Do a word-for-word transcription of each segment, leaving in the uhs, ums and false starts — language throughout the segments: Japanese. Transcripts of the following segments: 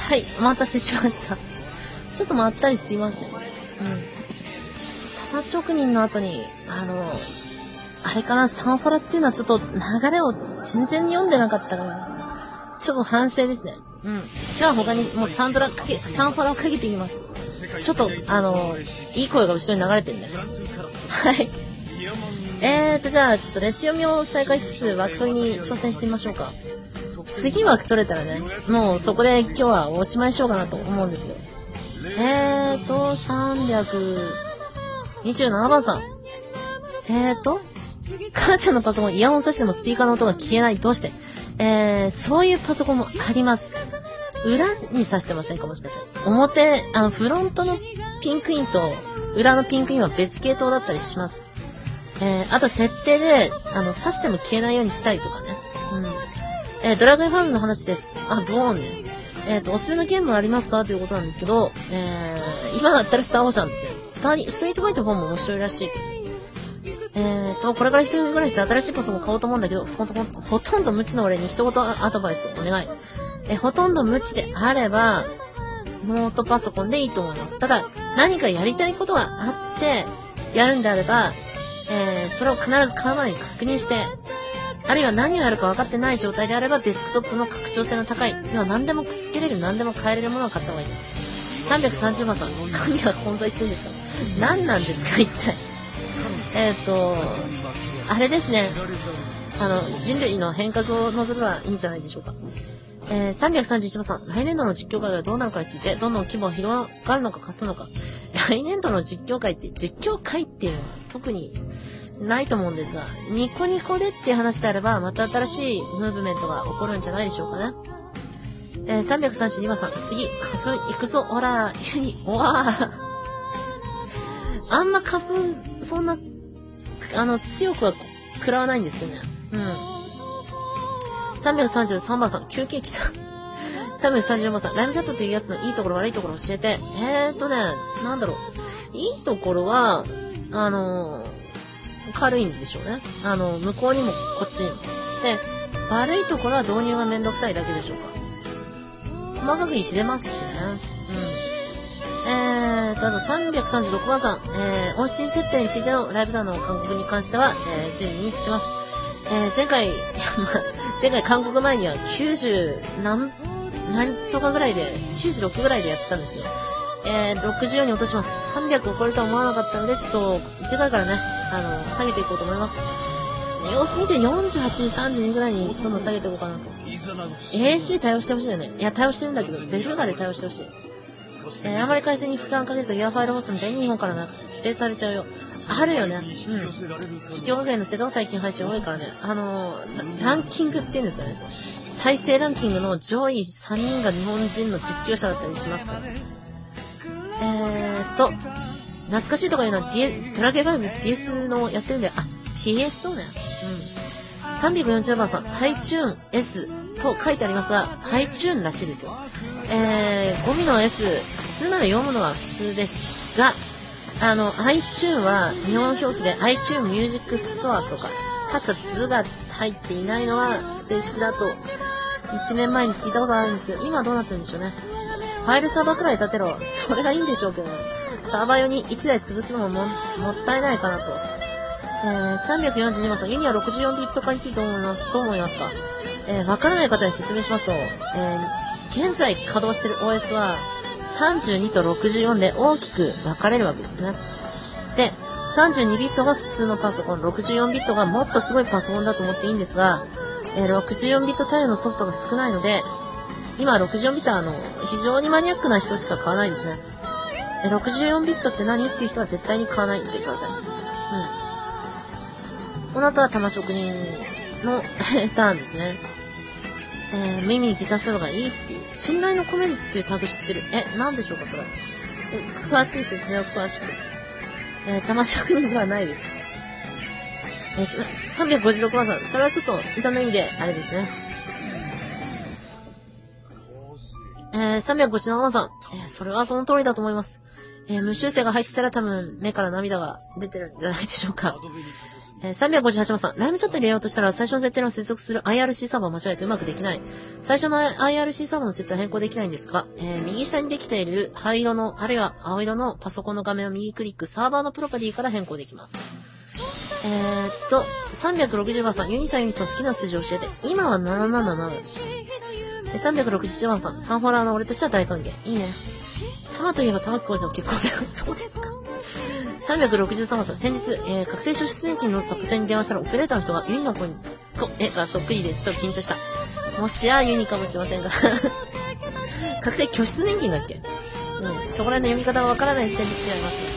はい、お待たせしました。ちょっとまったりすいません。うん。玉職人の後に、あの、あれかな、サンフォラっていうのはちょっと流れを全然読んでなかったから、ちょっと反省ですね。うん。今日は他にもうサンドラかけ、サンフォラをかけていきます。ちょっと、あの、いい声が後ろに流れてるんでね。はい。えーと、じゃあ、ちょっとレス読みを再開しつつ、枠取りに挑戦してみましょうか。次枠取れたらね、もうそこで今日はおしまいしようかなと思うんですけど。えーと、さんびゃくにじゅうななばんさん。えーと、母ちゃんのパソコン、イヤホン差してもスピーカーの音が消えない。どうして？えー、そういうパソコンもあります。裏に差してませんかもしかして。表、あの、フロントのピンクインと裏のピンクインは別系統だったりします。えー、あと設定で、あの、差しても消えないようにしたりとかね。うん。えー、ドラゴンファームの話です。あ、ドーンね。えっ、ー、と、おすすめのゲームはありますかということなんですけど、えー、今だったらスターオーシャンですね。スター、ストリートファイトフォーも面白いらしいけど。えーと、これから一人暮らしで新しいパソコン買おうと思うんだけど、ほとんど、ほとんど無知の俺に一言アドバイスをお願い。え、ほとんど無知であれば、ノートパソコンでいいと思います。ただ、何かやりたいことがあって、やるんであれば、えー、それを必ず買う前に確認して、あるいは何をやるか分かってない状態であれば、デスクトップの拡張性の高い、要は何でもくっつけれる、何でも変えれるものを買った方がいいです。さんびゃくさんじゅうばんさん、神は存在するんですか？何なんですか、一体。えっと、あれですね。あの、人類の変革を望めばいいんじゃないでしょうか。えー、さんびゃくさんじゅういちばんさん、来年度の実況会がどうなるかについて、どんどん規模が広がるのかかすのか。来年度の実況会って、実況会っていうのは特にないと思うんですが、ニコニコでっていう話であれば、また新しいムーブメントが起こるんじゃないでしょうかね。えー、さんびゃくさんじゅうにばんさん、次、花粉行くぞ、オラー、ユニ、おわー。あんま花粉、そんな、あの、強くは食らわないんですけどね。うん。さんびゃくさんじゅうさんばんさん、休憩来た。さんびゃくさんじゅうよんばんさん、ライブチャットというやつのいいところ悪いところ教えて。えーっとね、なんだろう。いいところは、あのー、軽いんでしょうね。あの、向こうにもこっちにも。で、悪いところは導入がめんどくさいだけでしょうか。細かくいじれますしね。うん。えーと、あとさんびゃくさんじゅうろくばんさん、えー、音質設定についてのライブ弾の勧告に関しては、えー、すでに認知してます。えー、前回、前回韓国前にはきゅうじゅう何、何とかぐらいで、きゅうじゅうろくぐらいでやってたんですけど、えー、ろくじゅうよんに落とします。さんびゃくを超えるとは思わなかったので、ちょっと、次回からね、あの、下げていこうと思います。様子見てよんじゅうはち、さんじゅうにぐらいにどんどん下げていこうかなと。エーシー 対応してほしいよね。いや、対応してるんだけど、ベルガで対応してほしい。えー、あまり回線に負担かけるとイヤーファイルホストみたいに日本からなく規制されちゃうよ。あるよね。うん。実況学園の世代は最近配信多いからね。あのー、ランキングっていうんですかね。再生ランキングの上位さんにんが日本人の実況者だったりしますから。えーと、懐かしいとかいうのは、D、ドラゲーファイブ ディーエス のやってるんだよ。あ、ピーエス とね。うん。さんびゃくよんじゅうばんさん、ハイチューン S と書いてありますが、ハイチューンらしいですよ。えー、ゴミの S、普通なら読むのは普通ですが、あの、iTune は日本表記で iTune Music Store とか、確か図が入っていないのは正式だと、いちねんまえに聞いたことあるんですけど、今はどうなってるんでしょうね。ファイルサーバーくらい立てろ。それがいいんでしょうけどね。サーバー用にいちだい潰すのも も, もったいないかなと。えー、さんびゃくよんじゅうにばんさん、ユニはろくじゅうよんビット化についてどう思います、どう思いますか？えー、わからない方に説明しますと、えー、現在稼働している オーエス はさんじゅうにとろくじゅうよんで大きく分かれるわけですね。で、さんじゅうにビットが普通のパソコン、ろくじゅうよんビットがもっとすごいパソコンだと思っていいんですが、えー、ろくじゅうよんビット対応のソフトが少ないので、今ろくじゅうよんビットはあの非常にマニアックな人しか買わないですね。えー、ろくじゅうよんビットって何っていう人は絶対に買わないでください。うん。この後は玉職人のターンですね。えー、耳にギターソロがいいっていう。信頼のコメントっていうタグ知ってる。え、なんでしょうか、それ。それ詳しい説明を詳しく。えー、玉職人ではないです。えー、さんびゃくごじゅうろくばんさん。それはちょっと、いろんな意味で、あれですね。えー、さんびゃくごじゅうななばんさん。えー、それはその通りだと思います。えー、無修正が入ってたら多分、目から涙が出てるんじゃないでしょうか。 えー、さんびゃくごじゅうはちばんさん、ライブチャット入れようとしたら最初の設定の接続する アイアールシー サーバーを間違えてうまくできない。最初の アイアールシー サーバーの設定は変更できないんですか？えー、右下にできている灰色の、あるいは青色のパソコンの画面を右クリック、サーバーのプロパティから変更できます。えーっと、さんびゃくろくじゅうばんさん、ユニさんユニさん好きな数字を教えて。今はなななななです。え、さんびゃくろくじゅういちばんさん、サンフォラーの俺としては大歓迎。いいね。玉といえば玉木工事の結婚だよ。そうですか。さんびゃくろくじゅうさんばんさん、先日、えー、確定出出金の作戦に電話したら、オペレーターの人がユニの声にそっこ、え、がそっくりで、ちょっと緊張した。もしやユニかもしれませんが。確定拠出年金だっけ？うん。そこら辺の読み方がわからない時点で違いますね。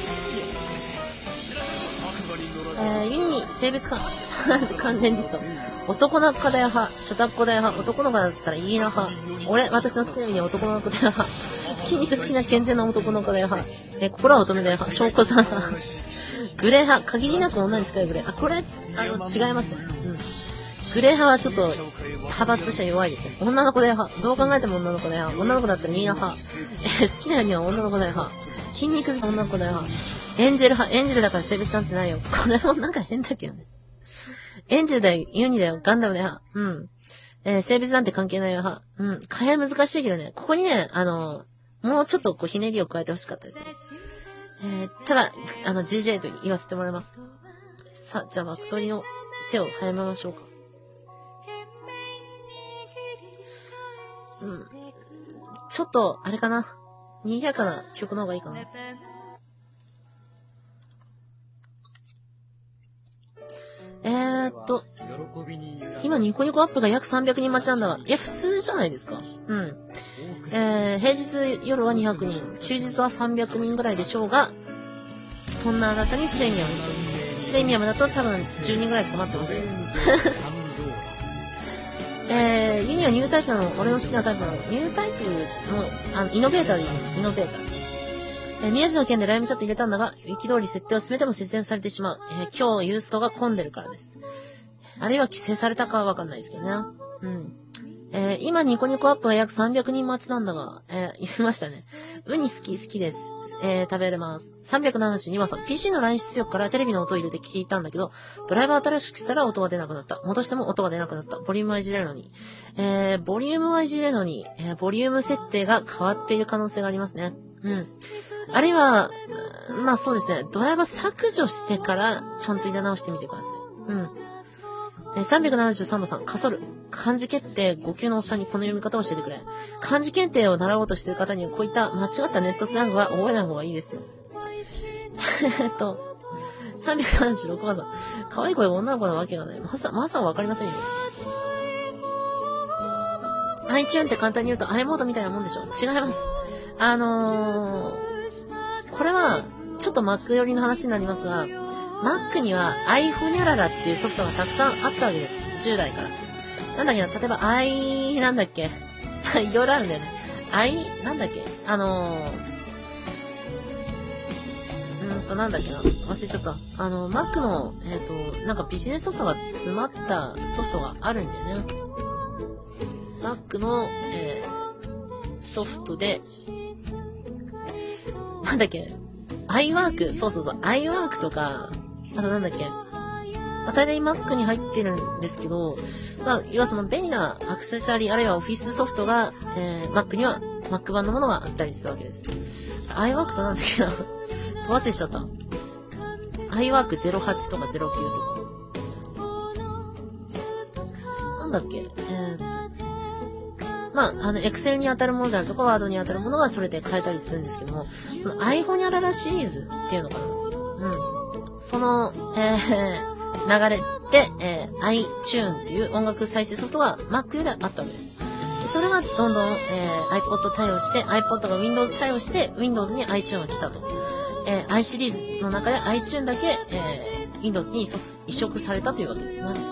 えー、ユニ性別関関連リスト。男の子だよ派、初タッコだよ派、男の子だったらいいな派。俺、私の好きな意味で男の子だよ派。筋肉好きな健全な男の子だよ派。えー、心は乙女だよ派、証拠さん派。グレー派、限りなく女に近いグレー。あ、これ、あの、違いますね。うん。グレー派はちょっと、派閥としては弱いですね。女の子だよ派。どう考えても女の子だよ派。女の子だったらいいな派。えー、好きなようには女の子だよ派。筋肉好きな女の子だよ派。エンジェル派、エンジェルだから性別なんてないよ。これもなんか変だけどね。エンジェルだよ、ユニだよ、ガンダムだよ、うん。えー、性別なんて関係ないよ、は。うん。大変難しいけどね、ここにね、あの、もうちょっとこう、ひねりを加えてほしかったですね。えー、ただ、あの、ジージェー と言わせてもらいます。さあ、じゃあ、マクトリの手を早めましょうか。うん。ちょっと、あれかな。賑やかな曲の方がいいかな。えーっと、今ニコニコアップが約さんびゃくにん待ちなんだが、いや、普通じゃないですか。うん。えー、平日夜はにひゃくにん、休日はさんびゃくにんぐらいでしょうが、そんなあなたにプレミアムです。プレミアムだと多分じゅうにんぐらいしか待ってません。えー、ユニはニュータイプなの、俺の好きなタイプなの。ニュータイプの、あの、イノベーターで言います。イノベーター。えー、宮地の件でライムチャット入れたんだが、ウィキ通り設定を進めても節電されてしまう。えー、今日ユーストが混んでるからです。あるいは規制されたかはわかんないですけどね。うん。えー、今ニコニコアップは約さんびゃくにん待ちなんだが、えー、言いましたね。ウニ好き好きです。えー、食べれます。さんびゃくななじゅうにばんさん、ピーシー のライン出力からテレビの音を入れて聞いたんだけど、ドライバー新しくしたら音が出なくなった。戻しても音が出なくなった。ボリュームはいじれるのに。えー、ボリュームはいじれるのに、えー、ボリューム設定が変わっている可能性がありますね。うん。あるいは、まあそうですね、ドライバー削除してから、ちゃんと入れ直してみてください。うん。えー、さんびゃくななじゅうさんばんさん、かそる。漢字検定ご級のおっさんにこの読み方を教えてくれ。漢字検定を習おうとしている方にはこういった間違ったネットスラングは覚えない方がいいですよ。えっと、さんびゃくななじゅうろくばんさん、可愛い声が女の子なわけがない。まさ、まさはわかりませんよ。iTune って簡単に言うと i モードみたいなもんでしょ。違います。あのー、これは、ちょっと Mac 寄りの話になりますが、Mac には i ホニャララっていうソフトがたくさんあったわけです。従来から。なんだっけな、例えば i、なんだっけいろいろあるんだよね。i、なんだっけあのー、うーんと、なんだっけな忘れちゃった。あの、Mac の、えっと、なんかビジネスソフトが詰まったソフトがあるんだよね。Mac の、えー、ソフトで、なんだっけ iWork、そうそうそう、iWork とか、あとなんだっけまあ、大体 Mac に入ってるんですけど、まあ、要はその便利なアクセサリー、あるいはオフィスソフトが、えー、Mac には、Mac 版のものがあったりするわけです。iWork となんだっけな忘れしちゃった。iWork ゼロはちとかゼロきゅうとか。なんだっけえー、っと。まあ、あの、Excel に当たるものであるとか、Word に当たるものはそれで変えたりするんですけども、その i ホニャララシリーズっていうのかなうん。その、えー、流れで、えー、iTune という音楽再生ソフトが Mac であったわけです。それがどんどん、えー、iPod 対応して、iPod が Windows 対応して、Windows に iTune が来たと。えー、i シリーズの中で iTune だけ、えー、Windows に移植されたというわけですね。うん。え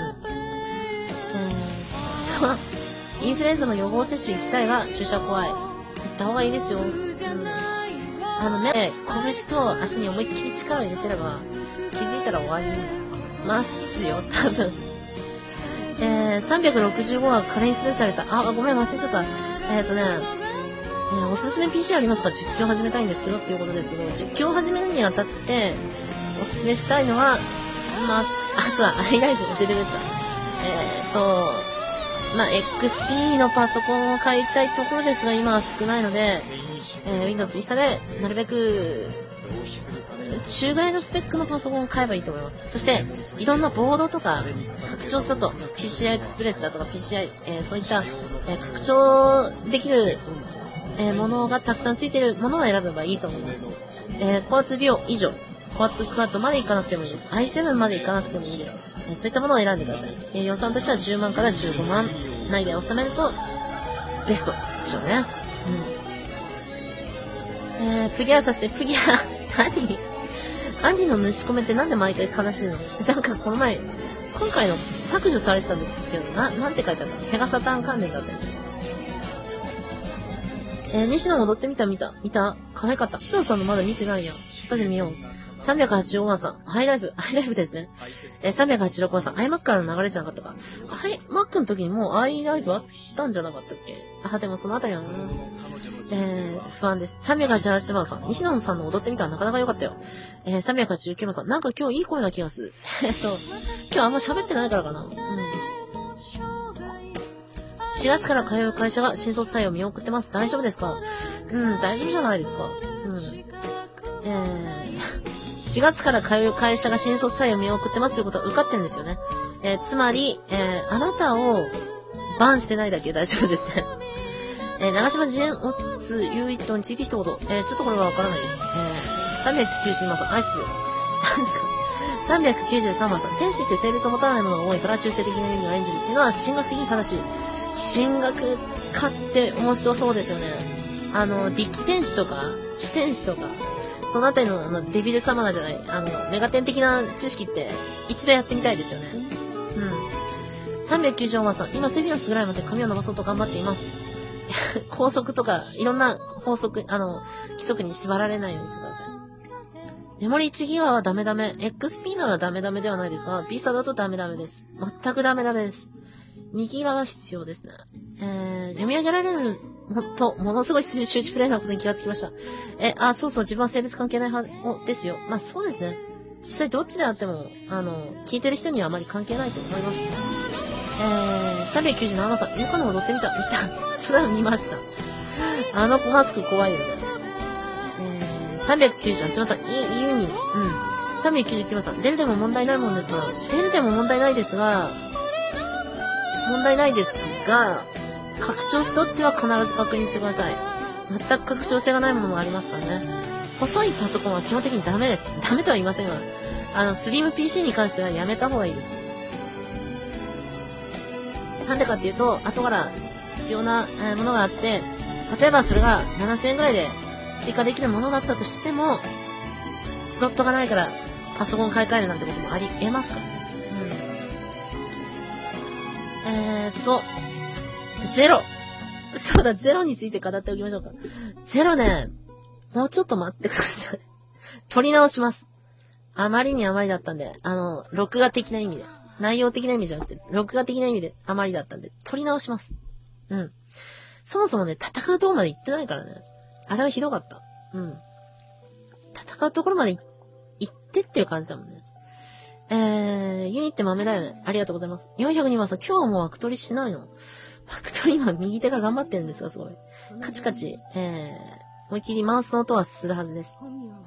ー、インフルエンザの予防接種行きたいが、注射怖い。行った方がいいですよ。うん、あのね、拳と足に思いっきり力を入れてれば、気づいたら終わりますよ、多分。えー、さんびゃくろくじゅうごは仮にスルーされた。あ、ごめん、忘れちゃった。えっとね、えー、おすすめ ピーシー ありますか実況始めたいんですけどっていうことですけど、実況を始めるにあたって、おすすめしたいのは、 あ、そうだ、アイライフ教えてくれた。えーっと、まあ、エックスピー のパソコンを買いたいところですが、今は少ないので、えー、Windows Vista で、なるべく、中ぐらいのスペックのパソコンを買えばいいと思います。そして、いろんなボードとか、拡張すると、ピーシーアイ Express だとか ピーシーアイ、えー、そういった、えー、拡張できる、えー、ものがたくさんついているものを選べばいいと思います。えー、コアツーデュオ以上、コアツークワッドまでいかなくてもいいです。アイセブン までいかなくてもいいです。えー、そういったものを選んでください。えー、予算としてはじゅうまんからじゅうごまん内で収めると、ベストでしょうね。うん。えー、プギアさせて、プギア、何アンディの主込めってなんで毎回悲しいの？なんかこの前、今回の削除されてたんですけど、な、なんて書いてあったの？セガサターン関連だったよね。えー、西野戻ってみた見た見た可愛かった。シロさんのまだ見てないやん。後で見よう。さんびゃくはちじゅうごまんさん。ハイライフ、ハイライフですね。えー、さんびゃくはちじゅうろくまんさん。iMac からの流れじゃなかったか。はい、Mac の時にもう iLife あったんじゃなかったっけ？あ、でもそのあたりはな。えー、不安です。さんびゃくはちじゅうはちまんさん。西野さんの踊ってみたらなかなか良かったよ。えー、さんびゃくはちじゅうきゅうまんさん。なんか今日いい声な気がする。えっと、今日あんま喋ってないからかな。うん。しがつから通う会社が新卒採用見送ってます。大丈夫ですか？うん、大丈夫じゃないですか。うん。えー、しがつから通う会社が新卒採用見送ってますということは受かってるんですよね。えー、つまり、えー、あなたをバンしてないだけ大丈夫ですね。えー、長島仁オッツ雄一郎について一言。えー、ちょっとこれはわからないです。えー、さんびゃくきゅうじゅうにまんさん、愛してるよ。何ですか？さんびゃくきゅうじゅうさんまんさん、天使って性別を持たないものが多いから中性的な意味を演じるっていうのは神学的に正しい。神学家って面白そうですよね。あの、力天使とか、地天使とか、そのあたりのあのデビルサマナじゃない、あの、メガテン的な知識って一度やってみたいですよね。うん。さんびゃくきゅうじゅうよんまんさん、今セフィナスぐらいまで髪を伸ばそうと頑張っています。法則とか、いろんな法則、あの、規則に縛られないようにしてください。メモリいちギガはダメダメ。エックスピー ならダメダメではないですが、Vista だとダメダメです。全くダメダメです。にギガは必要ですね。えー、読み上げられると、ものすごい周知プレイなことに気がつきました。え、あ、そうそう、自分は性別関係ない派ですよ。まあそうですね。実際どっちであっても、あの、聞いてる人にはあまり関係ないと思います。えー、さんびゃくきゅうじゅうななまんさん、ゆかの踊ってみた。見た。それは見ました。あのマスク怖いよね。えー、さんびゃくきゅうじゅうはちまんさん、いい、ユニ。うん。さんびゃくきゅうじゅうきゅうまんさん、出るでも問題ないもんですが、出るでも問題ないですが、問題ないですが、拡張しとっては必ず確認してください。全く拡張性がないものもありますからね。細いパソコンは基本的にダメです。ダメとは言いませんが、あの、スリム ピーシー に関してはやめた方がいいです。なんでかっていうと、後から必要なものがあって、例えばそれがななせんえんぐらいで追加できるものだったとしても、スロットがないからパソコン買い替えるなんてこともあり得ますからね。うん。えーっと、ゼロ。そうだ、ゼロについて語っておきましょうか。ゼロね、もうちょっと待ってください。取り直します。あまりにあまりだったんで、あの、録画的な意味で。内容的な意味じゃなくて、録画的な意味であまりだったんで、取り直します。うん。そもそもね、戦うところまで行ってないからね。あれはひどかった。うん。戦うところまで行ってっていう感じだもんね。えー、ユニって豆だよね。ありがとうございます。よんひゃくにまんさん、今日はもう枠取りしないの？枠取り今右手が頑張ってるんですが、すごい。カチカチ、えー、思いっきりマウスの音はするはずです。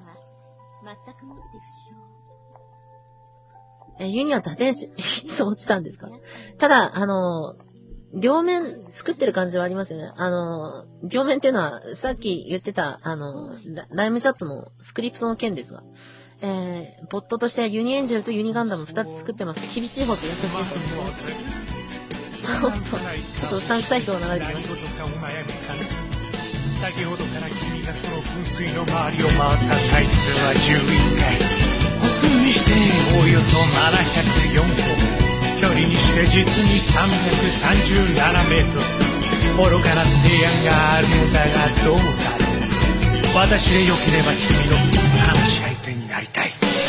えー、ユニは打天使、いつ落ちたんですか？ただ、あのー、両面作ってる感じはありますよね。あのー、両面っていうのは、さっき言ってた、あのー、ライムチャットのスクリプトの件ですが、えー、ボットとしてユニエンジェルとユニガンダムふたつ作ってます。厳しい方と優しい方ですね。おっと、ちょっとうさんくさい人が流れてきました。先ほどから君がその噴水の周りを回った回数はじゅういっかい。歩数にしておよそななひゃくよんこ。距離にして実にさんびゃくさんじゅうななメートル。愚かな提案があるのだがどうだろう。私でよければ君の話し相手になりたい。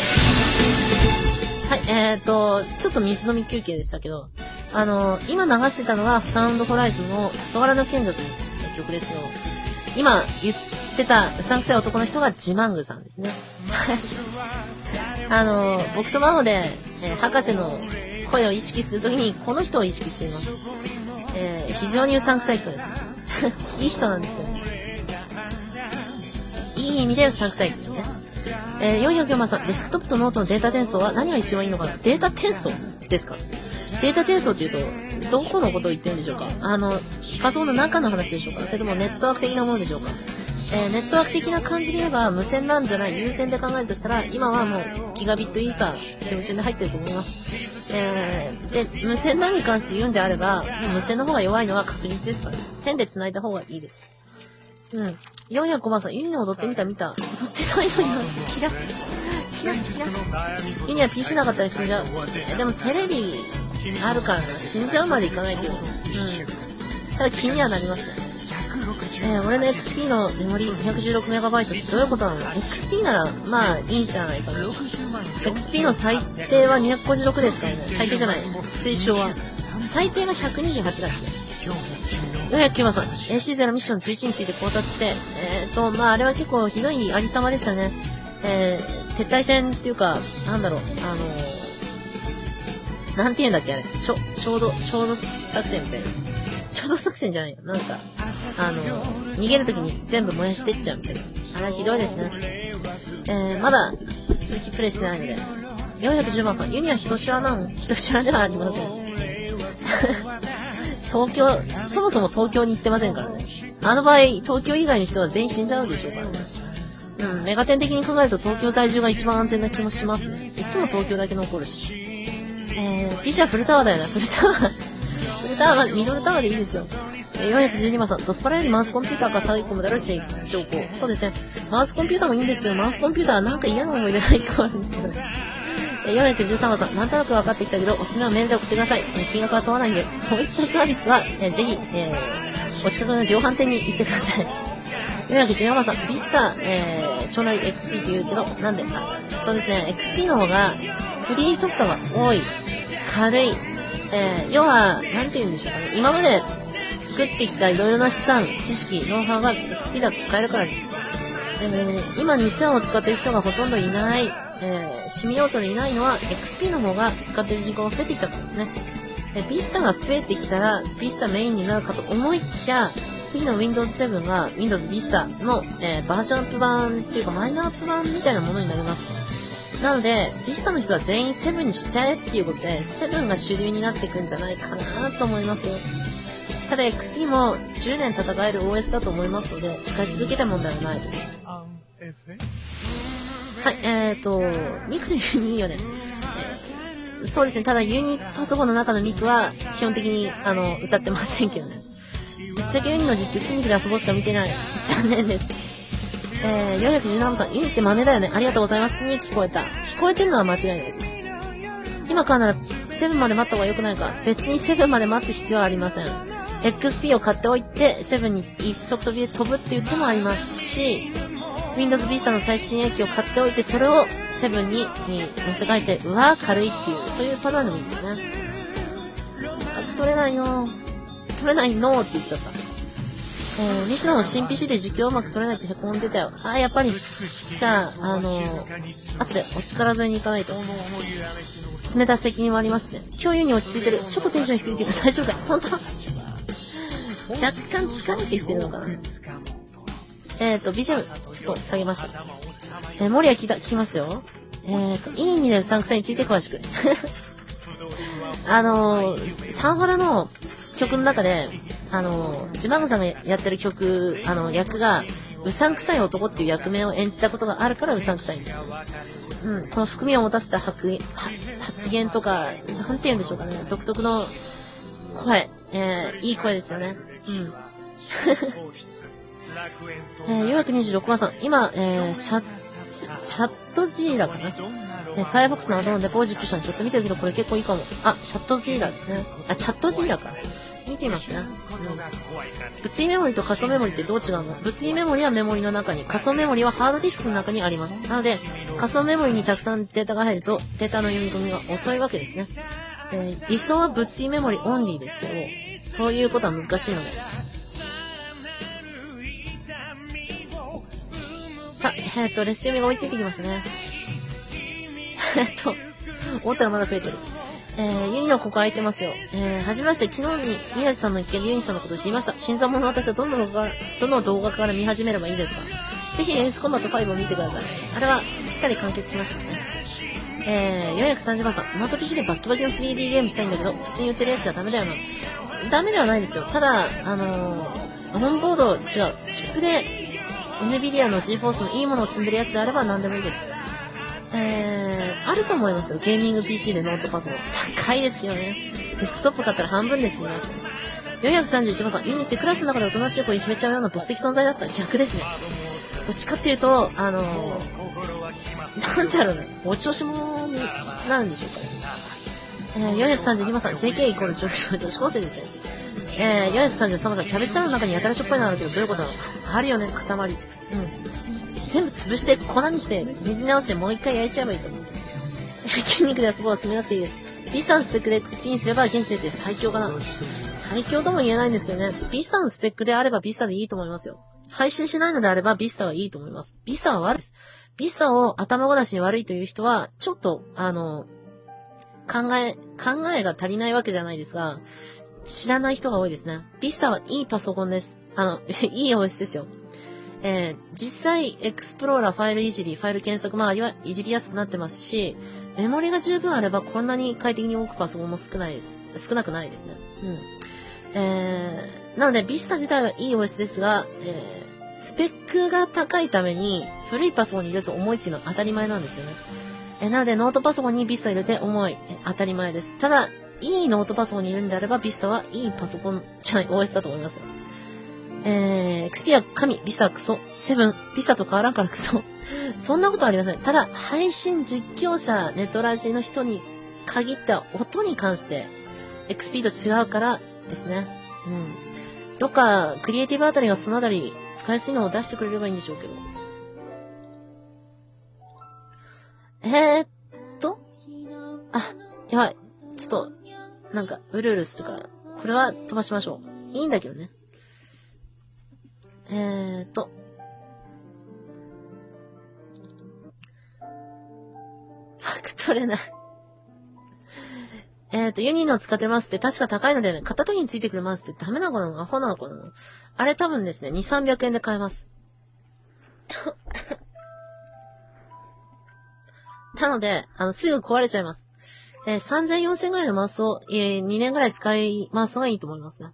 はい、えーと、ちょっと水飲み休憩でしたけど、あの、今流してたのはサウンドホライズンの黄昏の賢者という曲ですけど、今言ってたうさんくさい男の人がジマングさんですね。 あの、僕とマモで、えー、博士の声を意識するときに、この人を意識しています。えー、非常にうさんくさい人です。いい人なんですけどね。いい意味でうさんくさいですね。えー、よんひゃくよんばんさん、デスクトップとノートのデータ転送は何が一番いいのかな？データ転送ですか？データ転送っていうと、どこのことを言ってるんでしょうか？あの、パソコンの中の話でしょうか？それともネットワーク的なものでしょうか？えー、ネットワーク的な感じで言えば、無線 ラン じゃない優先で考えるとしたら、今はもうギガビットイーサー標準で入ってると思います。えー、で、無線 ラン に関して言うんであれば、無線の方が弱いのは確実ですからね。線で繋いだ方がいいです。うん。よんひゃくごばんさん、ユニ踊ってみた見た。踊ってないのにな。キラッ。キラッキラッ。ユニは ピーシー なかったら死んじゃうし、でもテレビあるからな。死んじゃうまでいかないけど。うん。ただ気にはなりますね。えー、俺の エックスピー のメモリ にひゃくじゅうろくメガバイト ってどういうことなの？ エックスピー なら、まあ、いいじゃないかな。エックスピー の最低はにひゃくごじゅうろくですからね。最低じゃない。推奨は。最低がひゃくにじゅうはちだっけ？よんひゃくきゅうばんさん、エーシーゼロ ミッションじゅういちについて考察して、えーと、まあ、あれは結構ひどいありさまでしたね。えー、撤退戦っていうか、なんだろう、あのー、なんて言うんだっけあれ、しょ、衝動、衝動作戦みたいな。衝動作戦じゃないよ。なんか、あのー、逃げるときに全部燃やしてっちゃうみたいな。あれはひどいですね。えー、まだ続きプレイしてないので。よんひゃくじゅうばんさん、ユニは人知らなん人知らではありません。東京、そもそも東京に行ってませんからね。あの場合、東京以外の人は全員死んじゃうでしょうからね。うん、メガテン的に考えると東京在住が一番安全な気もしますね。いつも東京だけ残るし。えー、ビシャフルタワーだよな、フルタワー。フルタワー、ミドルタワーでいいですよ。えー、よんひゃくじゅうにばんさん、ドスパラよりマウスコンピューターが最高モデルチェ情報。そうですね。マウスコンピューターもいいんですけど、マウスコンピューターはなんか嫌な思い出がいっこあるんですよね。よんひゃくじゅうさんばんさん、なんとなく分かってきたけど、おすすめはメールで送ってください。えー、金額は問わないんで、そういったサービスは、えー、ぜひ、えー、お近くの量販店に行ってください。よんひゃくじゅうよんばんさん、ビスタ、えー、将来 エックスピー って言うけど、なんで、あ、えっとですね、エックスピー の方が、フリーソフトが多い、軽い、えー、要は、なんて言うんでしょうかね、今まで作ってきたいろいろな資産、知識、ノウハウが エックスピー だと使えるからです。えー、今にせんを使っている人がほとんどいない、えー、シミ用途でいないのは エックスピー の方が使っている人口が増えてきたからですね。えー、ビスタが増えてきたら、ビスタメインになるかと思いきや、次の ウィンドウズセブン が Windows Vista の、えー、バージョンアップ版っていうかマイナーアップ版みたいなものになります。なので、Vista の人は全員セブンにしちゃえっていうことで、セブンが主流になっていくんじゃないかなと思います。ただ エックスピー もじゅうねん戦える オーエス だと思いますので、使い続けた問題はないと。はい、えーと、ミクとユニいいよね。えー、そうですね、ただユニパソコンの中のミクは基本的にあの歌ってませんけどね。ぶっちゃけユニの実況筋肉で遊ぼうしか見てない。残念です。えー、よんひゃくじゅうななばんさん、ユニって豆だよね。ありがとうございます。に聞こえた。聞こえてるのは間違いないです。今からならセブンまで待った方が良くないか。別にセブンまで待つ必要はありません。エックスピー を買っておいて、セブンに一足飛びで飛ぶっていう手もありますし、Windows Vista の最新鋭機を買っておいて、それをセブンに乗せ替えて、うわー軽いっていう、そういうパターンでもいいんですね。あ、取れないよ。取れないのーって言っちゃった。えー、西野の新 ピーシー で実況うまく取れないって凹んでたよ。あ、やっぱり。じゃあ、あのー、後でお力添えに行かないと。進めた責任もありますね。今日ユに落ち着いてる。ちょっとテンション低いけど大丈夫かい？本当？若干疲れてきてるのかな。えっと、ビージーエム、ちょっと下げました。えー、森は聞いた、聞きましたよ。えっと、いい意味でのサンクサについて詳しく。あのー、サンファラの曲の中で、あのー、ジマグさんがやってる曲、あの、役が、うさんくさい男っていう役名を演じたことがあるからうさんくさいんですよ。うん、この含みを持たせた発言とか、なんて言うんでしょうかね、独特の声、えー、いい声ですよね。うん。えー、よんひゃくにじゅうろくばんさん、今、えー、シャッ、シャットジーラかな、えー、Firefox のアドオンでポージックしたのちょっと見てるけど、これ結構いいかも。あ、シャットジーラですね。あ、チャットジーラか。見てみますね。うん。物理メモリと仮想メモリってどう違うの？物理メモリはメモリの中に、仮想メモリはハードディスクの中にあります。なので、仮想メモリにたくさんデータが入ると、データの読み込みが遅いわけですね。えー、理想は物理メモリオンリーですけど、そういうことは難しいので。さあ、えっと、レス読みが追いついてきましたね。 えっと、思ったらまだ増えてる。えー、ユニのここ空いてますよ。えー、はじめまして、昨日に宮地さんの一件でユニさんのことを知りました。新参者の私はどの動画、どの動画から見始めればいいですか？ぜひエースコンバットファイブを見てください。あれは、ぴったり完結しましたしね。えー、よんひゃくさんじゅうばんさん、ノート ピーシー でバッキバキの スリーディー ゲームしたいんだけど、普通に売ってるやつじゃダメだよな。ダメではないですよ。ただ、あのー、オンボード違う。チップで、エヌビディア の ジーフォース のいいものを積んでるやつであれば何でもいいです。えー、あると思いますよ。ゲーミング ピーシー でノートパソコン。高いですけどね。デスクトップ買ったら半分で済みます。よんひゃくさんじゅういちばんさん、ユニってクラスの中でおとなしい子をいじめちゃうようなボス的存在だった。逆ですね。どっちかっていうと、あのー、なんだろうね。お調子者になるんでしょうかね。えー、よんひゃくさんじゅうにばんさん、ジェーケー イコール女子高生ですね。えー、よんひゃくさんじゅうさんばんさん、キャベツタルの中にやたらしょっぱいのあるけど、どういうことなの？あるよね、塊。うん。全部潰して粉にして練り直してもう一回焼いちゃえばいいと思う。筋肉で遊ぼうは進めなくていいです。ビスタのスペックで エックスピー にすれば元気出て最強かな。最強とも言えないんですけどね。ビスタのスペックであればビスタでいいと思いますよ。配信しないのであればビスタはいいと思います。ビスタは悪いです。ビスタを頭ごなしに悪いという人は、ちょっと、あの、考え、考えが足りないわけじゃないですが、知らない人が多いですね。ビスタはいいパソコンです。あの、いい オーエス ですよ。えー、実際、エクスプローラー、ファイルいじり、ファイル検索周りはいじりやすくなってますし、メモリが十分あればこんなに快適に動くパソコンも少ないです。少なくないですね。うん。えー、なので、ビスタ自体はいい オーエス ですが、えー、スペックが高いために、古いパソコンに入れると重いっていうのは当たり前なんですよね。えー、なので、ノートパソコンにビスタ入れて重い、えー、当たり前です。ただ、いいノートパソコンに入れるんであれば、ビスタはいいパソコンじゃない、オーエス だと思いますよ。えー、エックスピー は神、ビスタはクソ、セブン、ビスタと変わらんからクソ。そんなことはありません。ただ、配信実況者、ネトラジの人に限った音に関して、エックスピー と違うからですね。うん。どっか、クリエイティブあたりがそのあたり、使いやすいのを出してくれればいいんでしょうけど。えーっと、あ、やばい。ちょっと、なんか、うるうるするから、これは飛ばしましょう。いいんだけどね。えーと。パク取れない。えーと、ユニの使ってますって確か高いのでね、片時についてくれますってダメな子なの？アホな子なの？あれ多分ですね、にせんさんびゃくえんで買えます。なので、あの、すぐ壊れちゃいます。えー、さんぜん、よんせんぐらいのマウスを、えー、にねんぐらい使い回すのがいいと思いますね。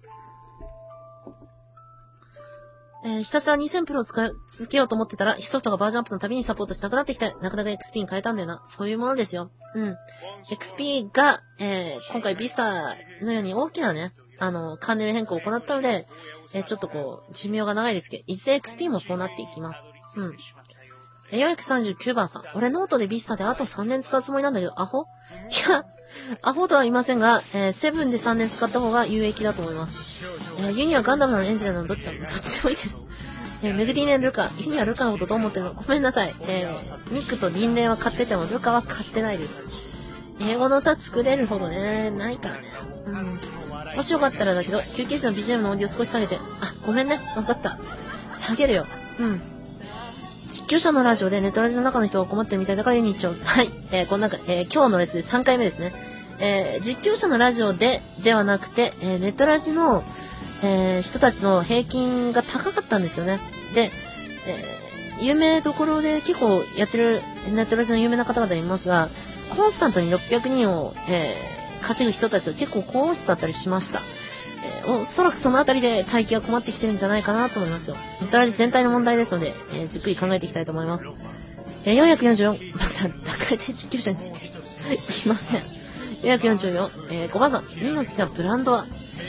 えー、ひたすらにせんプロを使い続けようと思ってたら、ソフトがバージョンアップのたびにサポートしなくなってきて、なかなか エックスピー に変えたんだよな。そういうものですよ。うん。エックスピー が、えー、今回ビスタのように大きなね、あの、カーネル変更を行ったので、えー、ちょっとこう、寿命が長いですけど、いずれ エックスピー もそうなっていきます。うん。えー、よんひゃくさんじゅうきゅうばんさん。俺ノートでビスタであとさんねん使うつもりなんだけど、アホ？いや、アホとは言いませんが、えー、セブンでさんねん使った方が有益だと思います。えー、ユニはガンダムなのエンジェルなのどっちだどっちでもいいです。えー、メグディーネルカ。ユニはルカのことどう思ってるの？ごめんなさい。えー、ミックとリンレンは買ってても、ルカは買ってないです。英語の歌作れるほどね、ないからね。うん。もしよかったらだけど、休憩室の ビージーエム の音量少し下げて。あ、ごめんね。わかった。下げるよ。うん。実況者のラジオでネットラジオの中の人が困ってるみたいだからユニ一応。はい。えー、この中、えー、今日のレッスンでさんかいめですね。えー、実況者のラジオで、ではなくて、えー、ネットラジの、えー、人たちの平均が高かったんですよね。で、えー、有名どころで結構やってるネットラジの有名な方々いますが、コンスタントにろっぴゃくにんを、えー、稼ぐ人たちは結構高音質だったりしました。えー、おそらくそのあたりで待機が困ってきてるんじゃないかなと思いますよ。ネットラジ全体の問題ですので、えー、じっくり考えていきたいと思います。えー、よんひゃくよんじゅうよん、まさに抱かれて実況者についていません。よんひゃくよんじゅうよん、えー、ごばんさん、ユニの好きなブランドは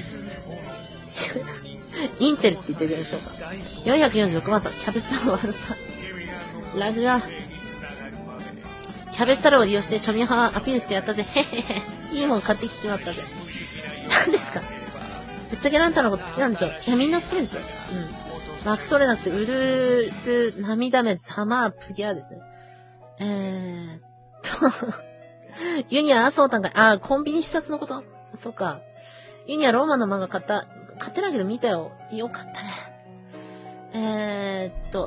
インテルって言ってるでしょうか。よんひゃくよんじゅうろくばんさん、キャベツ太郎を割った。ラグが。キャベツ太郎を利用して庶民派アピールしてやったぜ。へへへ。いいもん買ってきちまったぜ。何ですか？ぶっちゃけランタンのこと好きなんでしょ？いや、みんな好きですよ。うん。マク取れなくて、うるる、涙目、サマー、プギャーですね。えーっと、ユニは麻生タンが、あー、コンビニ視察のこと？そっか。ユニはローマの漫画買った。買ってないけど見たよ。よかったね。えーっと、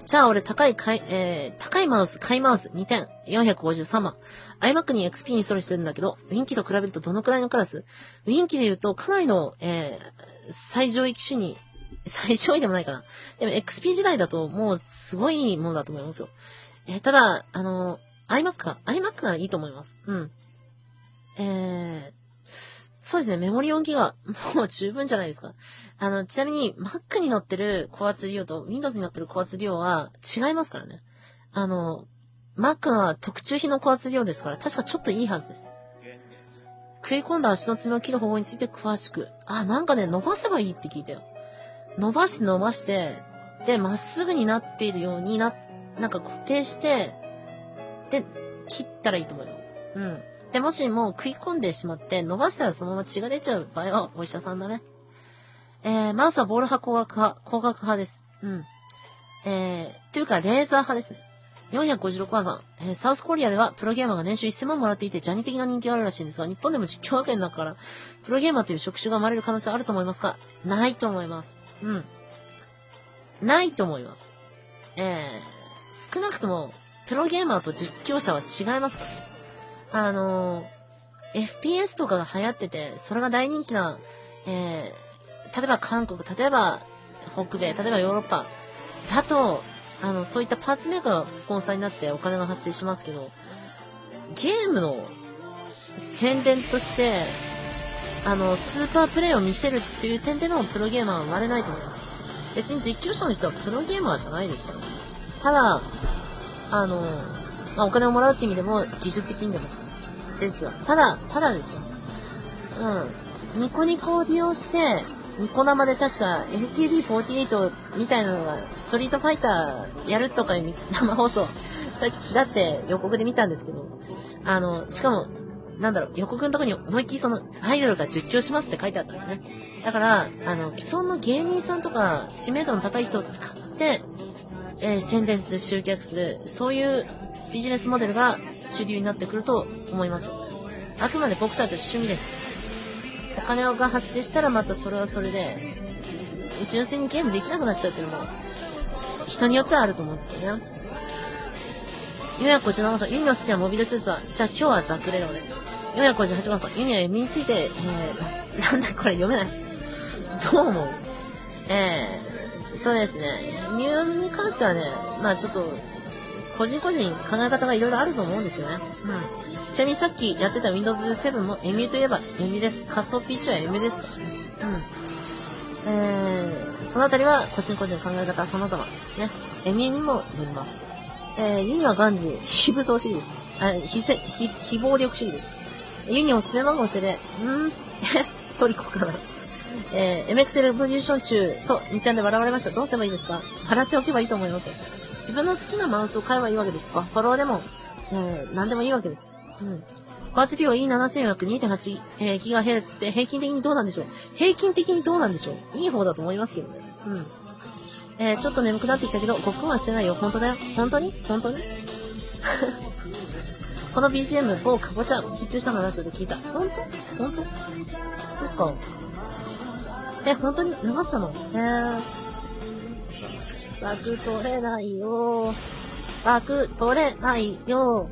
じゃあ俺高いかい、えー、高いマウス、買いマウスにてん、よんひゃくごじゅうさんまん。iMac に エックスピー インストールしてるんだけど、ウィンキーと比べるとどのくらいのクラス？ウィンキーで言うとかなりの、えー、最上位機種に、最上位でもないかな。でも エックスピー 時代だともうすごいものだと思いますよ。えー、ただ、あのー、iMac か。iMac ならいいと思います。うん。えー、そうですね、メモリよんギガ、もう十分じゃないですか。あの、ちなみに Mac に載ってる高圧量と Windows に載ってる高圧量は違いますからね。あの、Mac は特注品の高圧量ですから、確かちょっといいはずです。食い込んだ足の爪を切る方法について詳しく。あ、なんかね、伸ばせばいいって聞いたよ。伸ばして伸ばして、で、まっすぐになっているようにな、なんか固定して、で、切ったらいいと思うよ。うん。で、もしもう食い込んでしまって伸ばしたらそのまま血が出ちゃう場合はお医者さんだね。えー、マウスはボール派、光学派、光学派です。うん。えー、というかレーザー派ですね。よんひゃくごじゅうろくばんさん、えー、サウスコリアではプロゲーマーが年収せんまんもらっていてジャニ的な人気があるらしいんですが、日本でも実況学園の中からプロゲーマーという職種が生まれる可能性はあると思いますか？ないと思います。うん。ないと思います。えー、少なくともプロゲーマーと実況者は違いますからね。あのー、エフピーエス とかが流行ってて、それが大人気な、えー、例えば韓国、例えば北米、例えばヨーロッパだと、あの、そういったパーツメーカーがスポンサーになってお金が発生しますけど、ゲームの宣伝として、あの、スーパープレイを見せるっていう点でのプロゲーマーは生まれないと思います。別に実況者の人はプロゲーマーじゃないですから。ただ、あの、まあ、お金をもらうって意味でも技術的にでもですが、ただ、ただですよ。うん。ニコニコを利用して、ニコ生で確か エフティーディーフォーティーエイト みたいなのがストリートファイターやるとかいう生放送、さっきちらって予告で見たんですけど、あの、しかも、なんだろう、予告のところに思いっきりそのアイドルが実況しますって書いてあったんだね。だから、あの、既存の芸人さんとか知名度の高い人を使って、えー、宣伝する、集客する、そういうビジネスモデルが主流になってくると思います。あくまで僕たちは趣味です。お金が発生したらまたそれはそれで、純粋にゲームできなくなっちゃうっていうのも、人によってはあると思うんですよね。よんひゃくごじゅうななばんさん、ユニの好きなモビルスーツは、じゃあ今日はザクレロで。よんひゃくごじゅうはちばんさん、ユニは エム について、えー、なんだこれ読めない。どう思う？えー、とですね、ミューに関してはね、まあちょっと、個人個人考え方がいろいろあると思うんですよね。うん。ちなみにさっきやってた ウィンドウズセブン も エムユー といえば エムユー です。仮想 ピーシー は エムユー ですからね。うん。えー、そのあたりは個人個人考え方は様々ですね。エムユー にもよります。えー、ユニはガンジー、非武装主義です。あ、非せ、非、非暴力主義です。ユニおすすめ番号教えて、んートリコかな。えー、エムエックス レボリューション中とにちゃんで笑われました。どうすればいいですか？払っておけばいいと思いますよ。自分の好きなマウスを買えばいいわけです。バッファローでも、えー、何でもいいわけです。うん。バーツ量 イーななせんよんひゃくにてんはち ギガヘルツ って平均的にどうなんでしょう？平均的にどうなんでしょう？いい方だと思いますけどね。うん。えー、ちょっと眠くなってきたけど、ごっくんはしてないよ。本当だよ。本当に？本当にこの ビージーエム、某かぼちゃ実況者のラジオで聞いた。本当？本当？そっか。え、本当に流したの？えー。枠取れないよ。枠取れないよ。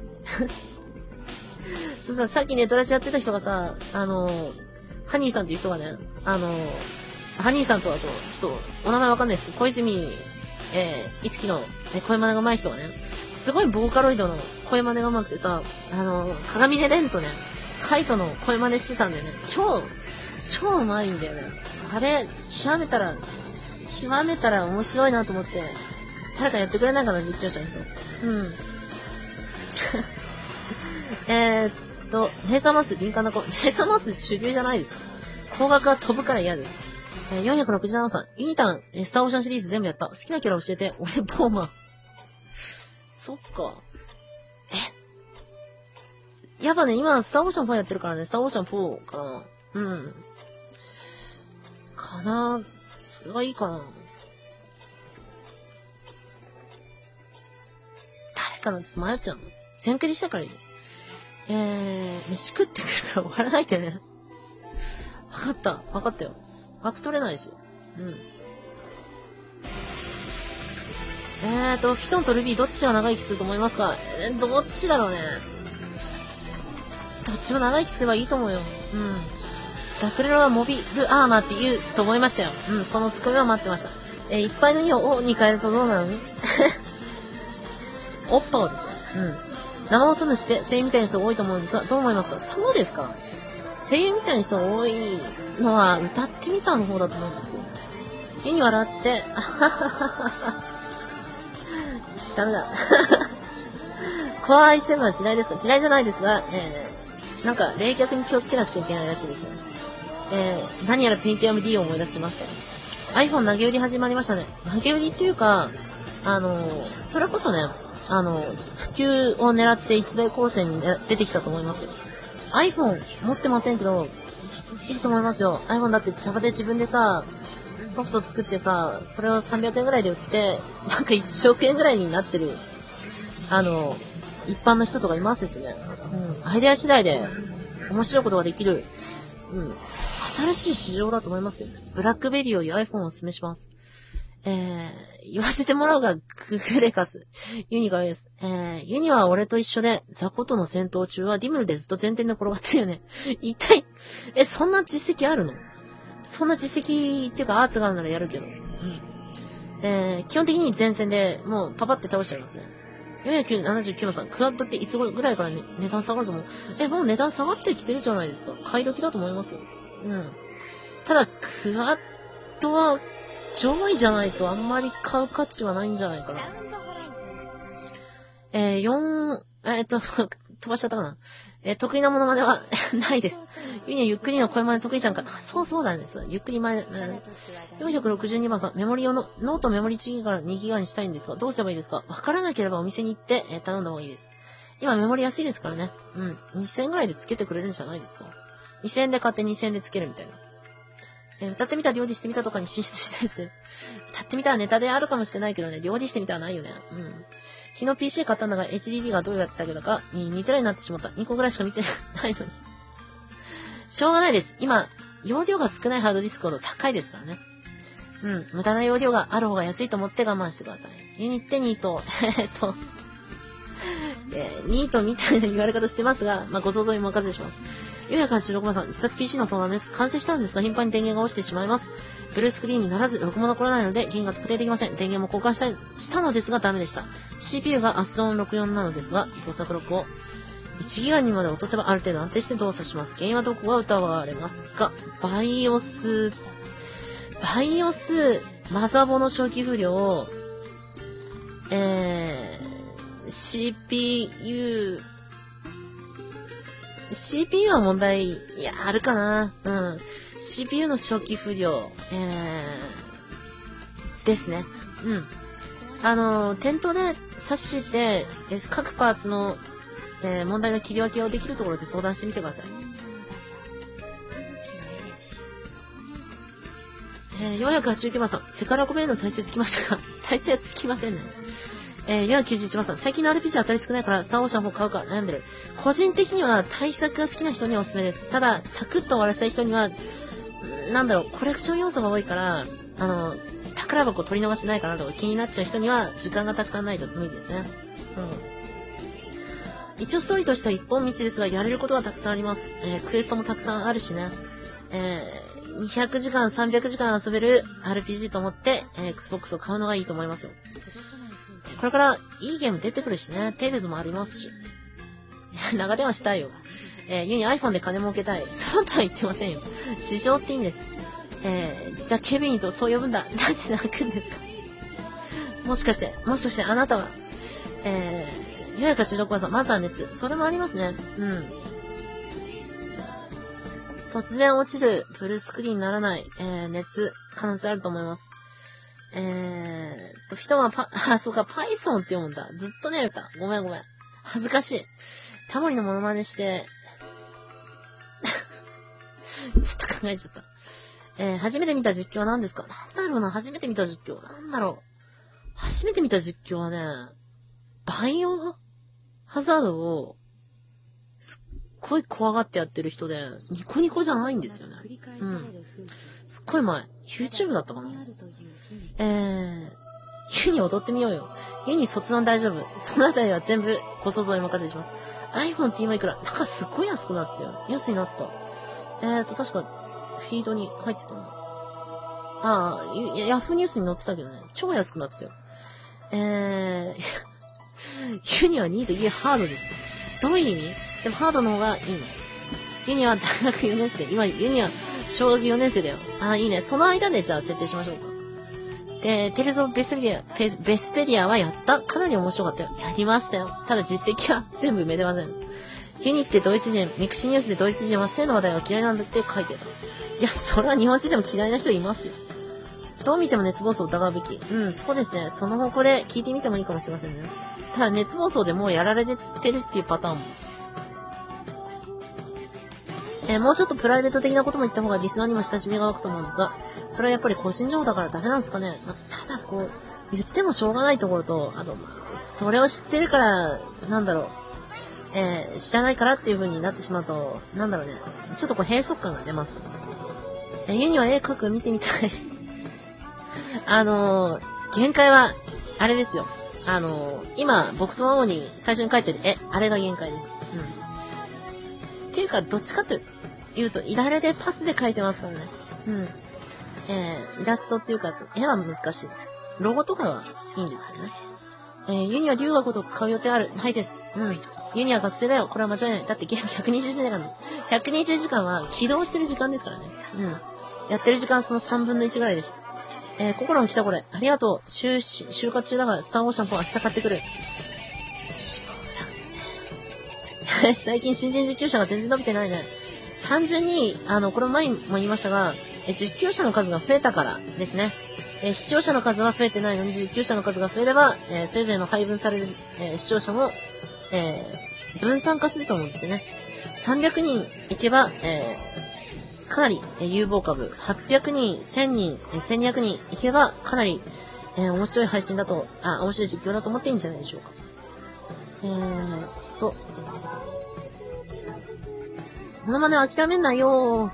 そうさ、さっきね、ドラチやってた人がさ、あの、ハニーさんっていう人がね、あの、ハニーさんとあと、ちょっと、お名前わかんないですけど、小泉、えー、いつきの、えー、声真似が上手い人がね、すごいボーカロイドの声真似が上手くてさ、あの、鏡でレンとね、カイトの声真似してたんだよね。超、超上手いんだよね。あれ、極めたら、極めたら面白いなと思って、誰かやってくれないかな、実況者の人。うん。えーっと、レーザーマウス敏感な子。レーザーマウス主流じゃないです。光学が飛ぶから嫌です。えー、よんひゃくろくじゅうななさん、ユニタン、えー、スターオーシャンシリーズ全部やった。好きなキャラ教えて。俺、ボーマン。そっか。えやっぱね、今、スターオーシャンフォーやってるからね、スターオーシャンフォーかな。うん。かな。それがいいかな。誰かなちょっと迷っちゃうの。全クリしたからいい。えー、飯食ってくるから終わらないでね。わかった。わかったよ。枠取れないし。うん。 えーと、フィトンとルビーどっちが長生きすると思いますか？えー、どっちだろうね。どっちも長生きすればいいと思うよ。うん。ザクレロはモビルアーマーって言うと思いましたよ。うん、その作りは待ってました。えー、いっぱいのイをオに変えるとどうなるのおっぱをですね。うん。生放送主で声優みたいな人が多いと思うんですが、どう思いますか？そうですか？声優みたいな人が多いのは歌ってみたの方だと思うんですけど。ユニ笑って、あはははは。ダメだ。コアアイセブンは時代ですか？時代じゃないですが、えー、なんか冷却に気をつけなくちゃいけないらしいですね。えー、何やらペインティアム D を思い出しました。iPhone 投げ売り始まりましたね。投げ売りっていうか、あのー、それこそね、あの、普及を狙って一大構成に出てきたと思います。iPhone 持ってませんけど、いいと思いますよ。iPhone だってジャパで自分でさ、ソフト作ってさ、それをさんびゃくえんぐらいで売って、なんかいちおくえんぐらいになってる、あの、一般の人とかいますしね。うん。アイデア次第で面白いことができる、うん。新しい市場だと思いますけど、ブラックベリーより iPhone をお勧めします。えー、言わせてもらうが、ググレカス。ユニがです。えー、ユニは俺と一緒で、ザコとの戦闘中はディムルでずっと前転で転がってるよね。一体、え、そんな実績あるの？そんな実績っていうかアーツがあるならやるけど。うん。えー、基本的に前線でもうパパって倒しちゃいますね。よんひゃくななじゅうきゅうばんさん、クワッドっていつぐらいから、ね、値段下がると思う？え、もう値段下がってきてるじゃないですか。買い時だと思いますよ。うん。ただ、クワッドは、上位じゃないとあんまり買う価値はないんじゃないかな。えー、よん、えー、っと、飛ばしちゃったかな。えー、得意なものまではないです。ユニはゆっくりの声まで得意じゃんか。そうそうなんです。ゆっくり前、うん、よんひゃくろくじゅうにばんさん、メモリ用の、ノートメモリいちギガからにギガにしたいんですが、どうすればいいですか？わからなければお店に行って、えー、頼んだ方がいいです。今メモリ安いですからね。うん。にせんえんぐらいでつけてくれるんじゃないですか。にせんえんで買ってにせんえんでつけるみたいな。えー、歌ってみた料理してみたとかに進出したいです。歌ってみたらネタであるかもしれないけどね、料理してみたらないよね。うん。昨日 ピーシー 買ったんだが エイチディーディー がどうやったけどかにテラになってしまった。にこぐらいしか見てないのに。しょうがないです。今、容量が少ないハードディスクほど高いですからね。うん。無駄な容量がある方が安いと思って我慢してください。ユニってニート、えっと、えー、ニートみたいな言われ方してますが、まあ、ご想像にお任せします。よんひゃくはちじゅうろくばんさん、自作 ピーシー の相談です。完成したんですが、頻繁に電源が落ちてしまいます。ブルースクリーンにならず、録も残らないので、原因が特定できません。電源も交換したい、したのですが、ダメでした。シーピーユー がアスロンろくじゅうよんなのですが、盗作ロックをいちギガにまで落とせばある程度安定して動作します。原因はどこが疑われますか？バイオス、バイオス、マザボの初期不良、えー、シーピーユー、シーピーユー は問題、いや、あるかな。うん。シーピーユー の初期不良、えー、ですね。うん。あの、店頭で指して、え各パーツの、えー、問題の切り分けをできるところで相談してみてください。えー、よんひゃくはちじゅうきゅうばんさん、セカラコメンの体勢つきましたか？体勢はつきませんね。えー、よんひゃくきゅうじゅういちばんさん、最近の アールピージー 当たり少ないから、スターオーシャンの方買うか悩んでる。個人的には対策が好きな人にはおすすめです。ただ、サクッと終わらせたい人には、なんだろう、コレクション要素が多いから、あの、宝箱取り逃しないかなとか気になっちゃう人には、時間がたくさんないと無理ですね。うん。一応ストーリーとしては一本道ですが、やれることはたくさんあります。えー、クエストもたくさんあるしね。えー、にひゃくじかん、さんびゃくじかん遊べる アールピージー と思って、えー、Xbox を買うのがいいと思いますよ。これからいいゲーム出てくるしね。テイルズもありますし。長電話したいよ。えー、ユニ iPhone で金儲けたい。そうとは言ってませんよ。市場って意味です。えー、自宅ケビンとそう呼ぶんだ。なんで泣くんですか？もしかして、もしかしてあなたは、えー、よんひゃくはちじゅうろくばんさん、まずは熱。それもありますね。うん。突然落ちるフルスクリーンにならない、えー、熱、可能性あると思います。えーっと、人はパ、あ、そうか、Python って読むんだ。ずっとね、歌。ごめんごめん。恥ずかしい。タモリのモノマネして、ちょっと考えちゃった。えー、初めて見た実況は何ですか？なんだろうな、初めて見た実況。なんだろう。初めて見た実況はね、バイオハザードを、すっごい怖がってやってる人で、ニコニコじゃないんですよね。うん。すっごい前。YouTube だったかな。えー、 ユニ踊ってみようよ。ユニ卒論大丈夫。そのあたりは全部ご想像にお任せします。iPhone って今いくら？なんかすっごい安くなってたよ。安になってた。えーと、確か、フィードに入ってたな。ああ、ヤフーニュースに載ってたけどね。超安くなってたよ。えー、ユニはニート、いえ、ハードです。どういう意味？でもハードの方がいいの。ユニは大学よねん生で、今、ユニは小学よねん生だよ。ああ、いいね。その間でじゃあ設定しましょうか。で、テレゾベスペリア、ベスペリアはやった？かなり面白かったよ。やりましたよ。ただ実績は全部埋めてません。ユニってドイツ人、ミクシーニュースでドイツ人は性の話題が嫌いなんだって書いてた。いや、それは日本人でも嫌いな人いますよ。どう見ても熱暴走を疑うべき。うん、そうですね。その方向で聞いてみてもいいかもしれませんね。ただ熱暴走でもうやられてるっていうパターンも。えー、もうちょっとプライベート的なことも言った方がリスナーにも親しみが湧くと思うんですが、それはやっぱり個人情報だからダメなんですかね。まあ、ただこう、言ってもしょうがないところと、あの、それを知ってるから、なんだろう、えー、知らないからっていう風になってしまうと、なんだろうね、ちょっとこう閉塞感が出ます。えー、ユニは絵描く見てみたい。あのー、限界は、あれですよ。あのー、今、僕とマモに最初に描いてる絵、あれが限界です。うん。っていうか、どっちかというと、イラレでパスで描いてますからね。うん。えー、イラストっていうか、絵は難しいです。ロゴとかはいいんですけどね。えー、ユニは留学とか買う予定ある？ないです。うん。ユニは学生だよ。これは間違いない。だってゲームひゃくにじゅうじかん、ひゃくにじゅうじかんは起動してる時間ですからね。うん。やってる時間そのさんぶんのいちぐらいです。えー、心の来たこれ。ありがとう。就、就活中だからスターオーシャンポン明日買ってくる。死亡フラグですね。最近新人実況者が全然伸びてないね。単純に、あの、これ前も言いましたが、え実況者の数が増えたからですね。えー、視聴者の数は増えてないのに実況者の数が増えれば、えー、せいぜいの配分される、えー、視聴者も、えー、分散化すると思うんですよね。さんびゃくにんいけば、えー、かなり、えー、有望株。はっぴゃくにん、せんにん、えー、せんにひゃくにんいけば、かなり、えー、面白い配信だと、あ、面白い実況だと思っていいんじゃないでしょうか。えーと、モノマネは諦めんなよー。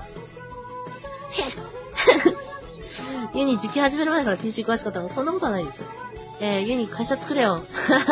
ユニ実況始める前から ピーシー 詳しかったのそんなことはないですよ。えー、ユニ会社作れよ。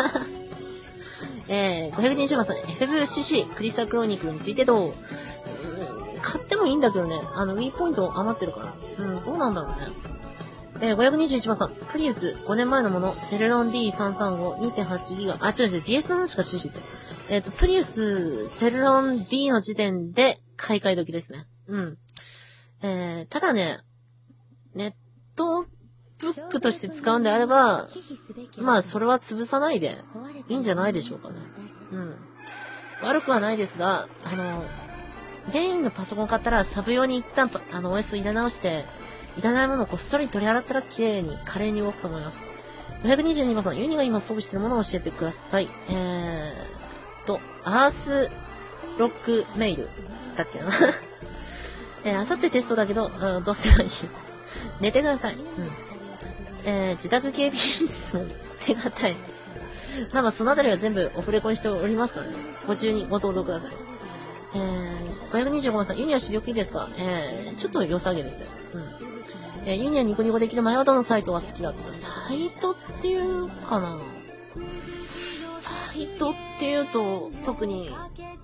えー、ごひゃくにじゅうばんさん、エフエフシーシー、クリスタルクロニクルについてどう？うーん、買ってもいいんだけどね。あの、Wii ポイント余ってるから。うん、どうなんだろうね。えー、ごひゃくにじゅういちばんさん、プリウス、ごねんまえのもの、セレロン ディーさんさんご、にてんはちギガ、あ、違う違う、ディーエス の話か シーシー って。えっと、プリウス、セレロン D の時点で、買い替え時ですね。うん。えー、ただね、ネットブックとして使うんであれば、まあ、それは潰さないで、いいんじゃないでしょうかね。うん。悪くはないですが、あの、メインのパソコン買ったら、サブ用に一旦、あの、オーエス を入れ直して、いらないものをこっそり取り洗ったら綺麗に、華麗に動くと思います。ごひゃくにじゅうにばんさん、ユニが今装備しているものを教えてください。えーと、アースロックメイルだっけな。えー、あさってテストだけど、うん、どうすればいい？寝てください。うん。えー、自宅警備室の手堅い。まあまあ、そのあたりは全部オフレコにしておりますからね。ご自由にご想像ください。えー、ごひゃくにじゅうごばんさん、ユニは視力いいですか？えー、ちょっと良さげですね。うん。えー、ユニはニコニコできる前はどのサイトが好きだった？サイトっていうかな？サイトっていうと、特に、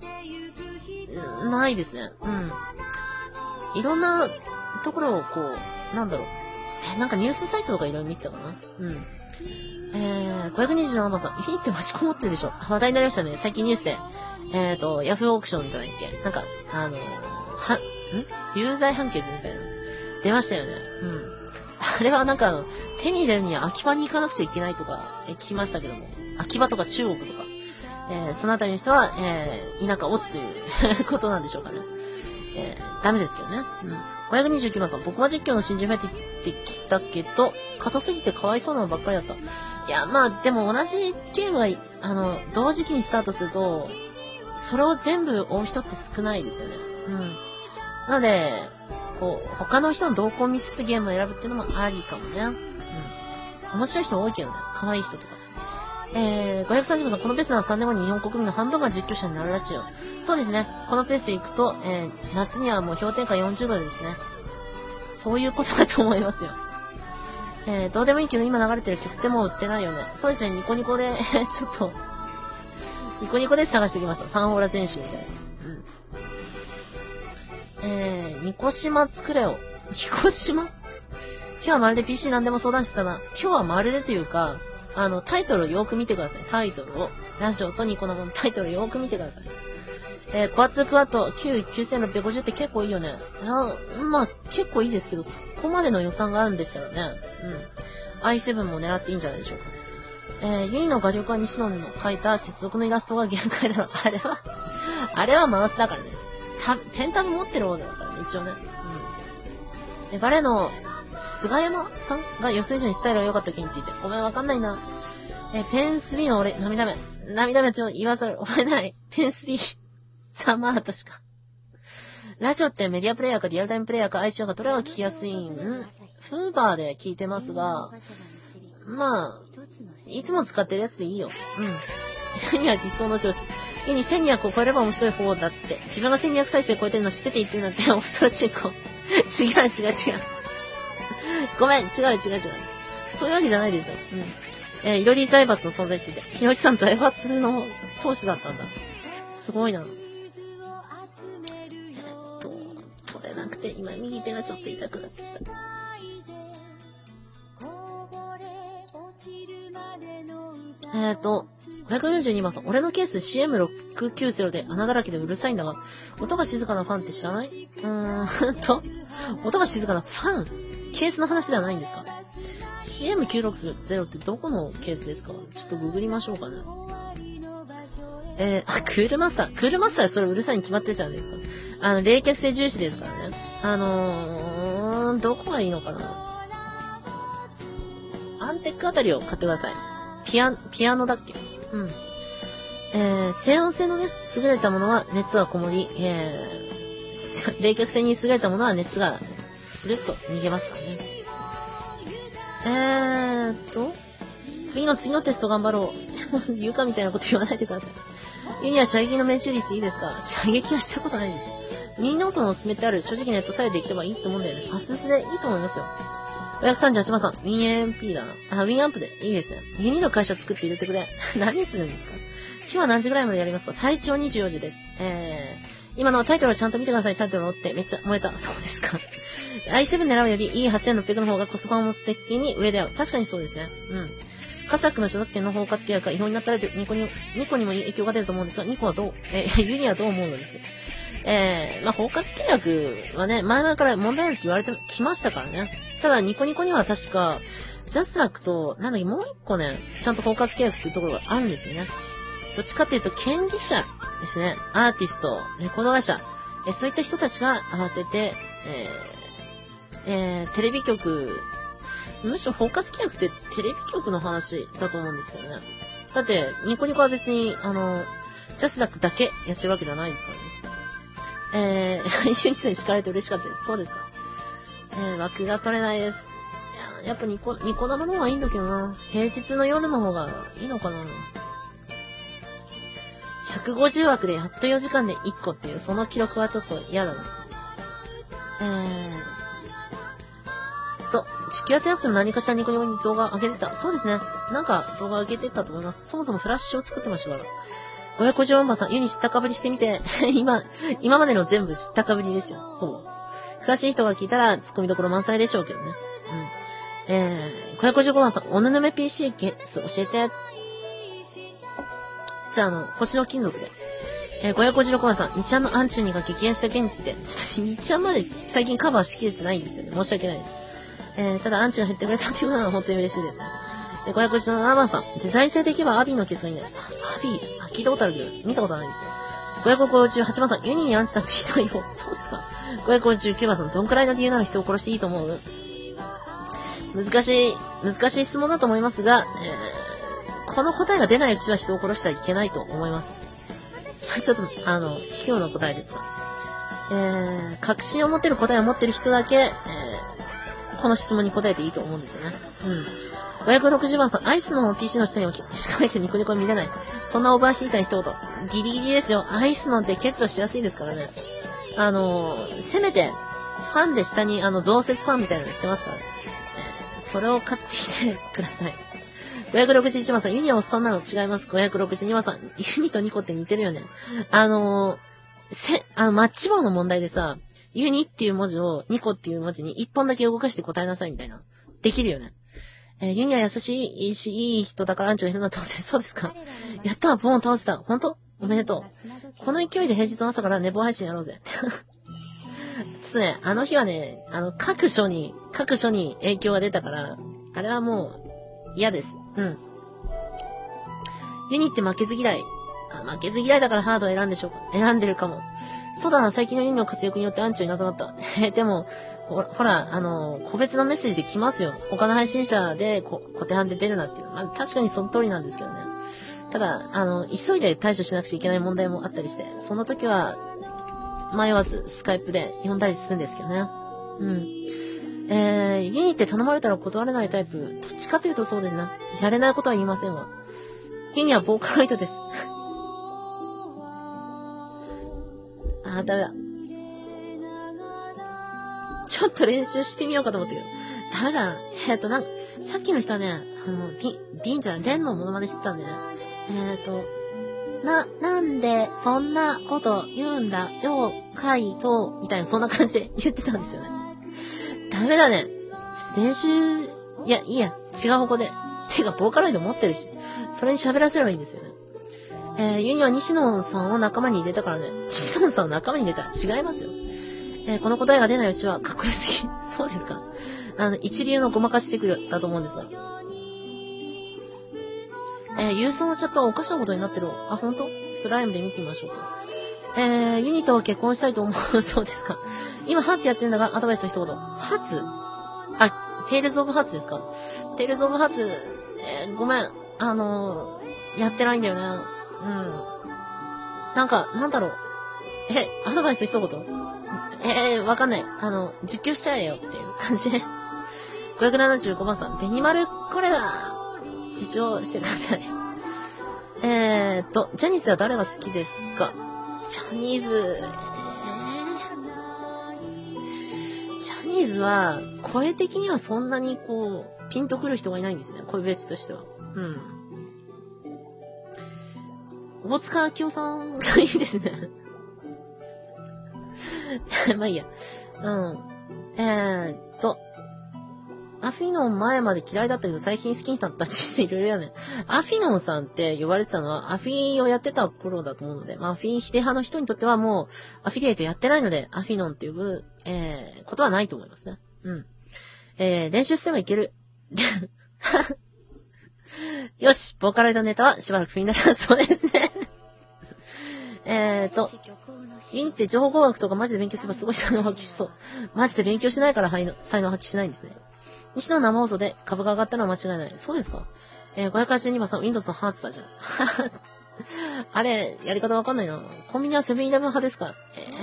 ないですね。うん。いろんなところをこう、なんだろう。え、なんかニュースサイトとかいろいろ見てたかな。うん。えー、ごひゃくにじゅうななばんさん、ユニって待ちこもってるでしょ。話題になりましたね。最近ニュースで。えーと、ヤフーオークションじゃないっけ？なんか、あのー、は、ん？有罪判決みたいな。出ましたよね。うん。あれはなんかあの、手に入れるには秋葉に行かなくちゃいけないとか、え、聞きましたけども。秋葉とか中国とか。えー、そのあたりの人は、えー、田舎落ちということなんでしょうかね。えー、ダメですけどね。うん。ごひゃくにじゅうきゅうばんさん、僕は実況の新人増えてきたけど、過疎すぎてかわいそうなのばっかりだった。いや、まあ、でも同じゲームが、あの、同時期にスタートすると、それを全部追う人って少ないですよね。うん。なので、こう、他の人の動向を見つつゲームを選ぶっていうのもありかもね。うん。面白い人多いけどね。可愛い人とか。えー、ごひゃくさんじゅうばんさん、このペースならさんねんごに日本国民の半分が実況者になるらしいよ。そうですね。このペースでいくと、えー、夏にはもう氷点下よんじゅうどでですね。そういうことだと思いますよ。 えー、どうでもいいけど今流れてる曲ってもう売ってないよね。そうですね、ニコニコで、ちょっと、ニコニコで探してきました。サンホラ選手みたいな。うん。えー、ニコシマ作れよ。ニコシマ？今日はまるで ピーシー 何でも相談してたな。今日はまるでというか、あの、タイトルをよく見てください。タイトルを。ラジオとニコ生のタイトルをよく見てください。えー、コアツークワットきゅうせんきゅうひゃくごじゅうって結構いいよね。あまあ、結構いいですけど、そこまでの予算があるんでしたらね。うん。アイセブン も狙っていいんじゃないでしょうか。えー、ユニの画力は西野の描いた接続のイラストが限界だろ。あれは、あれはマウスだからね。た、ペンタブ持ってる方だからね、一応ね。うん。え、バレーの、菅山さんが予想以上にスタイルが良かった件について。ごめん、わかんないな。え、ペンスリーの俺、涙目。涙目と言わざるを得ない。ペンスリー。さあ、まあ、確か。ラジオってメディアプレイヤーかリアルタイムプレイヤーか iTunes かどれが聞きやすいん？フーバーで聞いてますが、まあ、いつも使ってるやつでいいよ。うん。ユニは理想の上司。ユニせんにひゃくを超えれば面白い方だって。自分がせんにひゃく再生超えてるの知ってて言ってるなんて恐ろしい子。違う違う違う。ごめん、違う違う違う。そういうわけじゃないですよ。うん。えー、いろり財閥の存在について。ひろりさん財閥の当主だったんだ。すごいな。えっと、取れなくて、今右手がちょっと痛くなってた。えっと、ごひゃくよんじゅうにばんさん、俺のケース シーエムろくきゅうゼロ で穴だらけでうるさいんだが、音が静かなファンって知らない？うーんと、音が静かなファン？ケースの話ではないんですか？ シーエムきゅうろくゼロ ってどこのケースですか？ちょっとググりましょうかね。えー、あ、クールマスター。クールマスターはそれうるさいに決まってるじゃないですか。あの、冷却性重視ですからね。あのー、どこがいいのかな？アンテックあたりを買ってください。ピア、ピアノだっけ？うん。えー、静音性のね、優れたものは熱がこもり、えー、冷却性に優れたものは熱がスルッと逃げますからね。えーっと、次の次のテスト頑張ろう。言うかみたいなこと言わないでください。ユニは射撃の命中率いいですか？射撃はしたことないですよ。ミニノートのおすすめってある？正直ネットさえできればいいと思うんだよね。パススでいいと思いますよ。ごひゃくさんじゅうはちばんさん、ウィンエムピー だな。あ、ウィンアンプでいいですね。ユニの会社作って入れてくれ。何するんですか？今日は何時ぐらいまでやりますか？最長にじゅうよじです。えー、今のタイトルをちゃんと見てください。タイトルを追ってめっちゃ燃えた。そうですか。アイセブン 狙うより イーはちせんろっぴゃく の方がコスパも的に上である。確かにそうですね。うん。カサックの著作権の包括契約が違法になったらニコに、ニコにも影響が出ると思うんですが、ニコはどう、えー、ユニはどう思うのです。えー、まあ、包括契約はね、前々から問題あるって言われてきましたからね。ただ、ニコニコには確か、ジャスラックと、なんだっけ、もう一個ね、ちゃんと包括契約してるところがあるんですよね。どっちかっていうと、権利者ですね。アーティスト、レコード会社、えそういった人たちが慌てて、えーえー、テレビ局、むしろ包括契約ってテレビ局の話だと思うんですけどね。だって、ニコニコは別に、あの、ジャスラックだけやってるわけじゃないですからね。えー、ユニさんに敷かれて嬉しかったです。そうですか。えー、枠が取れないです。いや、やっぱニコ、ニコ生の方がいいんだけどな。平日の夜の方がいいのかな。ひゃくごじゅうわくでやっとよじかんでいっこっていう、その記録はちょっと嫌だな。えーと、地球やってなくても何かしらニコニコに動画上げてた。そうですね。なんか動画上げてたと思います。そもそもフラッシュを作ってましたから。ごひゃくごじゅうよんばんさん、ユニ知ったかぶりしてみて。今、今までの全部知ったかぶりですよ。ほぼ。詳しい人が聞いたら、ツッコミどころ満載でしょうけどね。うん。えー、ごひゃくごじゅうごばんさん、おぬぬめ ピーシー ケース教えて。じゃあ、あの、星の金属で。えー、ごひゃくごじゅうろくばんさん、にちゃんのアンチュニが激減した件について。ちょっと、にちゃんまで最近カバーしきれてないんですよね。申し訳ないです。えー、ただアンチが減ってくれたというのは本当に嬉しいですね。えー、ごひゃくごじゅうななばんさん、デザイン性でいけばアビーのケースがいいね。アビー、あ、聞いたことあるけど、見たことないですね。ごひゃくごじゅうはちばんさん、ユニにアンチだってひどいよ。そうですか。ごひゃくごじゅうきゅうばんさん、どんくらいの理由なら人を殺していいと思う？難しい、難しい質問だと思いますが、えー、この答えが出ないうちは人を殺しちゃいけないと思います。ちょっと、あの、卑怯な答えですが。えー、確信を持ってる答えを持ってる人だけ、えー、この質問に答えていいと思うんですよね。うん。ごひゃくろくじゅうばんさん、アイスの ピーシー の下に置き、しかないけどニコニコ見れない。そんなオーバーヒーターに一言。ギリギリですよ。アイスのって結露しやすいですからね。あのー、せめて、ファンで下に、あの、増設ファンみたいなの言ってますからね。えー、 それを買ってきてください。ごひゃくろくじゅういちばんさん、ユニはおっさんなの違います。ごひゃくろくじゅうにばんさん、ユニとニコって似てるよね。あのー、せ、あの、マッチ棒の問題でさ、ユニっていう文字をニコっていう文字に一本だけ動かして答えなさいみたいな。できるよね。えー、ユニは優しい、いいし、いい人だからアンチがいるのは当然そうですか。やったー、ボーン倒せた。ほんとおめでとう。この勢いで平日の朝から寝坊配信やろうぜ。ちょっとね、あの日はね、あの、各所に、各所に影響が出たから、あれはもう、嫌です。うん。ユニって負けず嫌い。あ、負けず嫌いだからハードを選んでしょうか。選んでるかも。そうだな、最近のユニの活躍によってアンチはいなくなった。え、でも、ほほら、あの、個別のメッセージで来ますよ。他の配信者で、こ、小手半で出るなっていう。まあ、確かにその通りなんですけどね。ただ、あの、急いで対処しなくちゃいけない問題もあったりして、その時は、迷わずスカイプで呼んだりするんですけどね。うん。えー、ユニって頼まれたら断れないタイプ。どっちかというとそうですね。やれないことは言いませんわ。ユニはボーカロイドです。あー、ダメだ。ちょっと練習してみようかと思ったけど。ダメだな。えっと、なんか、さっきの人はね、あの、リ、リンちゃん、レンのモノマネしてたんでね。えっと、な、なんで、そんなこと言うんだよ、カイト、みたいな、そんな感じで言ってたんですよね。ダメだね。ちょっと練習、いや、いいや、違う方向で。てか、ボーカロイド持ってるし、それに喋らせればいいんですよね。えー、ユニは西野さんを仲間に入れたからね。西野さんを仲間に入れた。違いますよ。えー、この答えが出ないうちは、かっこよすぎ。そうですか。あの、一流のごまかしテクだと思うんですが。えー、郵送のチャットはおかしなことになってる。あ、ほんと？ちょっとライブで見てみましょうか。えー、ユニと結婚したいと思う。そうですか。今、ハーツやってるんだが、アドバイスの一言。ハーツ？あ、テイルズオブハーツですか？テイルズオブハーツ、えー、ごめん。あのー、やってないんだよね。うん。なんか、なんだろう。え、アドバイス一言？えー、わかんない。あの、実況しちゃえよっていう感じで。ごひゃくななじゅうごばんさん、ベニマルこれだ。自重してください。えーっと、ジャニーズは誰が好きですか？ジャニーズ、えー、ジャニーズは、声的にはそんなにこう、ピンとくる人がいないんですね。声ベチとしては。うん。大塚明夫さんがいいですね。まあいいや。うん。えーっと、アフィノン前まで嫌いだったけど最近好きになった人いろいろやね。アフィノンさんって呼ばれてたのはアフィをやってた頃だと思うので、まあアフィ否定派の人にとってはもうアフィリエイトやってないので、アフィノンって呼ぶ、えー、ことはないと思いますね。うん。えー、練習すればいける。よし、ボーカロイドネタはしばらくみんなだそうですね。えーと、ユニって情報工学とかマジで勉強すればすごい才能発揮しそう。マジで勉強しないから才能発揮しないんですね。西の生放送で株が上がったのは間違いない。そうですか？えー、ごひゃくはちじゅうにばんさん、Windows のハーツだじゃん。あれ、やり方わかんないな。コンビニはセブンイレブン派ですか？え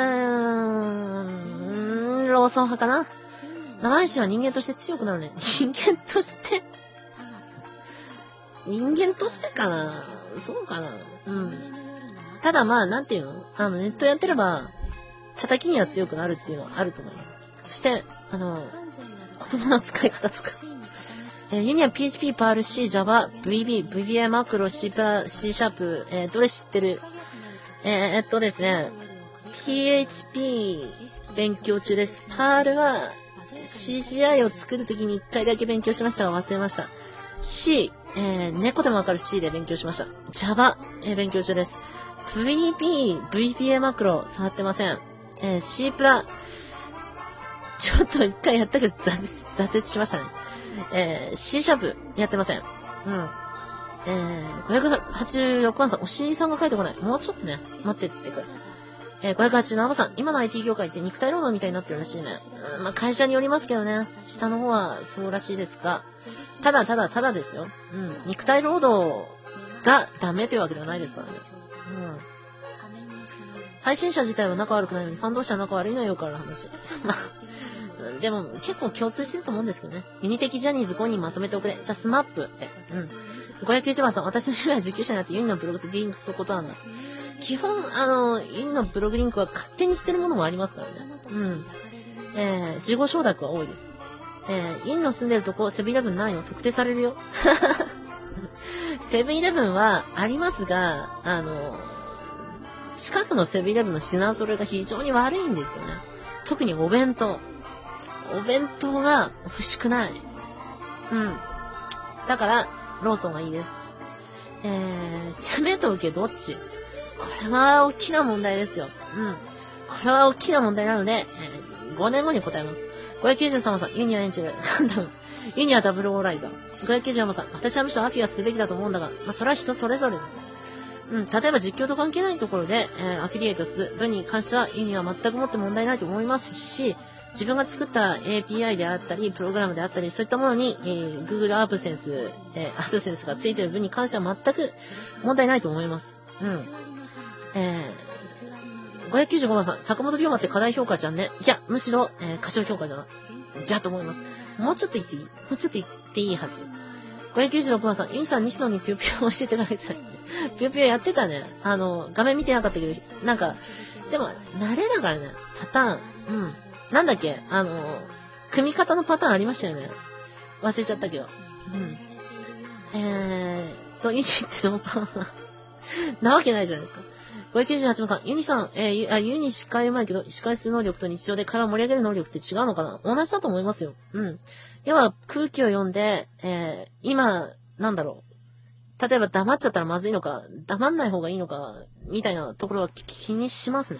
ー、ローソン派かな？生配信は人間として強くなるね。人間として人間としてかな？そうかな？うん。ただまあ、なんていうの？あの、ネットやってれば、叩きには強くなるっていうのはあると思います。そして、あの、言葉の使い方とか。えー、ユニは ピーエイチピー、パール、C、Java、ブイビー、ブイビーアイ マクロ、C、C シャープ、えー、どれ知ってる？えー、えっとですね、ピーエイチピー 勉強中です。パールは シージーアイ を作るときに一回だけ勉強しましたが忘れました。C、えー、猫でもわかる C で勉強しました。Java、えー、勉強中です。ブイビー、ブイビーアイ マクロ、触ってません。えー、C プラ、ちょっと一回やったけど挫折しましたね。えー、C シャープ、やってません。うん。えー、ごひゃくはちじゅうろくばんさん、おしりさんが書いてこない。もうちょっとね、待ってってください。えー、ごひゃくはちじゅうななばんさん、今の アイティー 業界って肉体労働みたいになってるらしいね。うん、まあ、会社によりますけどね。下の方はそうらしいですが。ただただただですよ。うん。肉体労働がダメというわけではないですからね。うん。配信者自体は仲悪くないのに、ファン同士は仲悪いのよからの話。まあ、でも結構共通してると思うんですけどね。ユニ的ジャニーズごにんまとめておくれ。じゃあスマップって。うん。ごひゃくきゅうじゅうばんさん、私の夢は受給者になってユニのブログとリンクすることなんだ。基本、あの、ユニのブログリンクは勝手にしてるものもありますからね。うん。えー、自己承諾は多いです。 えー、インの住んでるとこ、セブンイレブンないの？特定されるよ。セブンイレブンはありますが、あの、近くのセブンイレブンの品揃えが非常に悪いんですよね。特にお弁当。お弁当が美味しくない。うん。だから、ローソンがいいです。えー、攻めと受けどっち？これは大きな問題ですよ。うん。これは大きな問題なので、えー、ごねんごに答えます。ごひゃくきゅうじゅうさんさん、ユニアエンジェル、ガンダム、ユニアダブルオーライザー。ごひゃくきゅうじゅうよんさん、私はむしろアフィはすべきだと思うんだが、まあ、それは人それぞれです。うん、例えば実況と関係ないところで、えー、アフィリエイトする分に関しては、ユニは全くもって問題ないと思いますし、自分が作った エーピーアイ であったり、プログラムであったり、そういったものに、えー、Google AdSense、えー、AdSense がついている分に関しては全く問題ないと思います。うん。えー、ごひゃくきゅうじゅうごばんさん、坂本龍馬って過大評価じゃんね。いや、むしろ、えー、過小評価じゃな。じゃと思います。もうちょっと言っていいもうちょっと言っていいはず。ごひゃくきゅうじゅうろくばんさん、ユニさん、西野にぴよぴよ教えてください。ぴよぴよやってたね。あの、画面見てなかったけど、なんか、でも、慣れだからね、パターン。うん。なんだっけあの、組み方のパターンありましたよね。忘れちゃったけど。うん。えーと、ユニってノーパンなわけないじゃないですか。ごひゃくきゅうじゅうはちばんさん、ユニさん、えー、ユあユニ司会うまいけど、司会する能力と日常で会話を盛り上げる能力って違うのかな？同じだと思いますよ。うん。要は、空気を読んで、えー、今、なんだろう。例えば黙っちゃったらまずいのか、黙んない方がいいのか、みたいなところは気にしますね。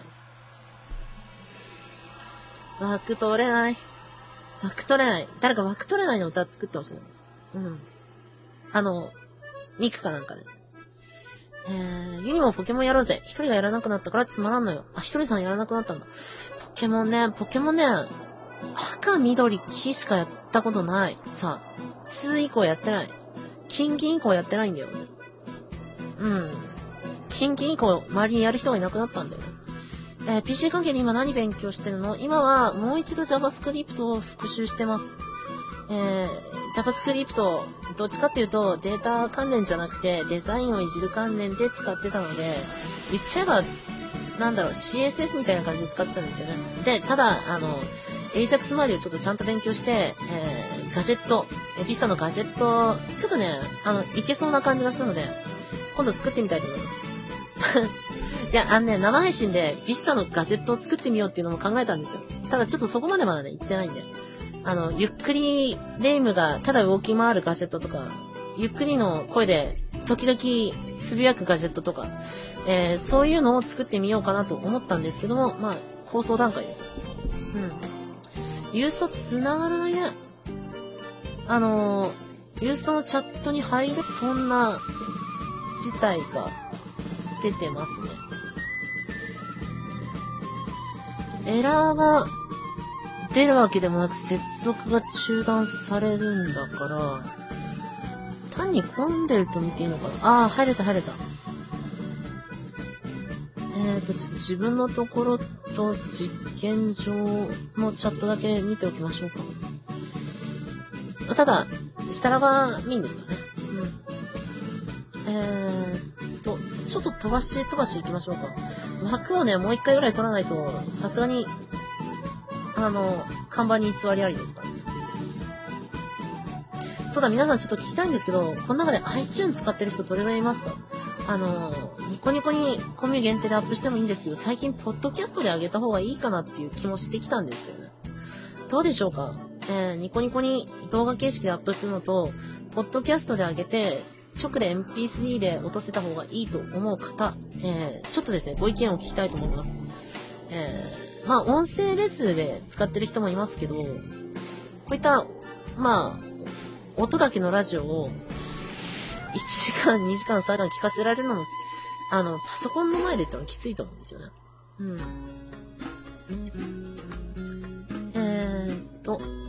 枠取れない。枠取れない。誰か枠取れないの歌作ってほしいの。うん。あの、ミクかなんかで。えー、ユニもポケモンやろうぜ。一人がやらなくなったからつまらんのよ。あ、一人さんやらなくなったんだ。ポケモンね、ポケモンね、赤、緑、黄しかやったことない。さあ、ツー以降やってない。金銀以降やってないんだよ。うん。金銀以降、周りにやる人がいなくなったんだよ。えー、ピーシー 関係に今何勉強してるの？今はもう一度 JavaScript を復習してます。えー、JavaScript、どっちかっていうとデータ関連じゃなくてデザインをいじる関連で使ってたので、言っちゃえば、なんだろう、シーエスエス みたいな感じで使ってたんですよね。で、ただ、あの、エイジャックス 周りをちょっとちゃんと勉強して、えー、ガジェット、え、ビスタのガジェット、ちょっとね、あの、いけそうな感じがするので、今度作ってみたいと思います。いや、あのね、生配信でビスタのガジェットを作ってみようっていうのも考えたんですよ。ただちょっとそこまでまだね、行ってないんで。あの、ゆっくりレイムがただ動き回るガジェットとか、ゆっくりの声で時々つぶやくガジェットとか、えー、そういうのを作ってみようかなと思ったんですけども、まあ、構想段階です。うん。ユースト繋がらないね。あのー、ユーストのチャットに入るそんな事態が出てますね。エラーが出るわけでもなく接続が中断されるんだから、単に混んでると見ていいのかな。あー、入れた入れた。えーと、ちょっと自分のところと実験上のチャットだけ見ておきましょうか。ただ、下らが見んですかね。うん。えーと、ちょっと飛ばし飛ばし行きましょうか。枠をね、もう一回ぐらい取らないと、さすがに、あの、看板に偽りありですから。そうだ、皆さんちょっと聞きたいんですけど、この中で iTunes 使ってる人どれぐらいいますか？あの、ニコニコにコミュ限定でアップしてもいいんですけど、最近ポッドキャストで上げた方がいいかなっていう気もしてきたんですよね。どうでしょうか？えー、ニコニコに動画形式でアップするのと、ポッドキャストで上げて、直で エムピースリー で落とせた方がいいと思う方、えー、ちょっとですね、ご意見を聞きたいと思います。えー、まあ、音声レスで使ってる人もいますけど、こういった、まあ、音だけのラジオをいちじかん、にじかん、さんじかん聞かせられるのも、あの、パソコンの前でってのはきついと思うんですよね。うん。えーっと、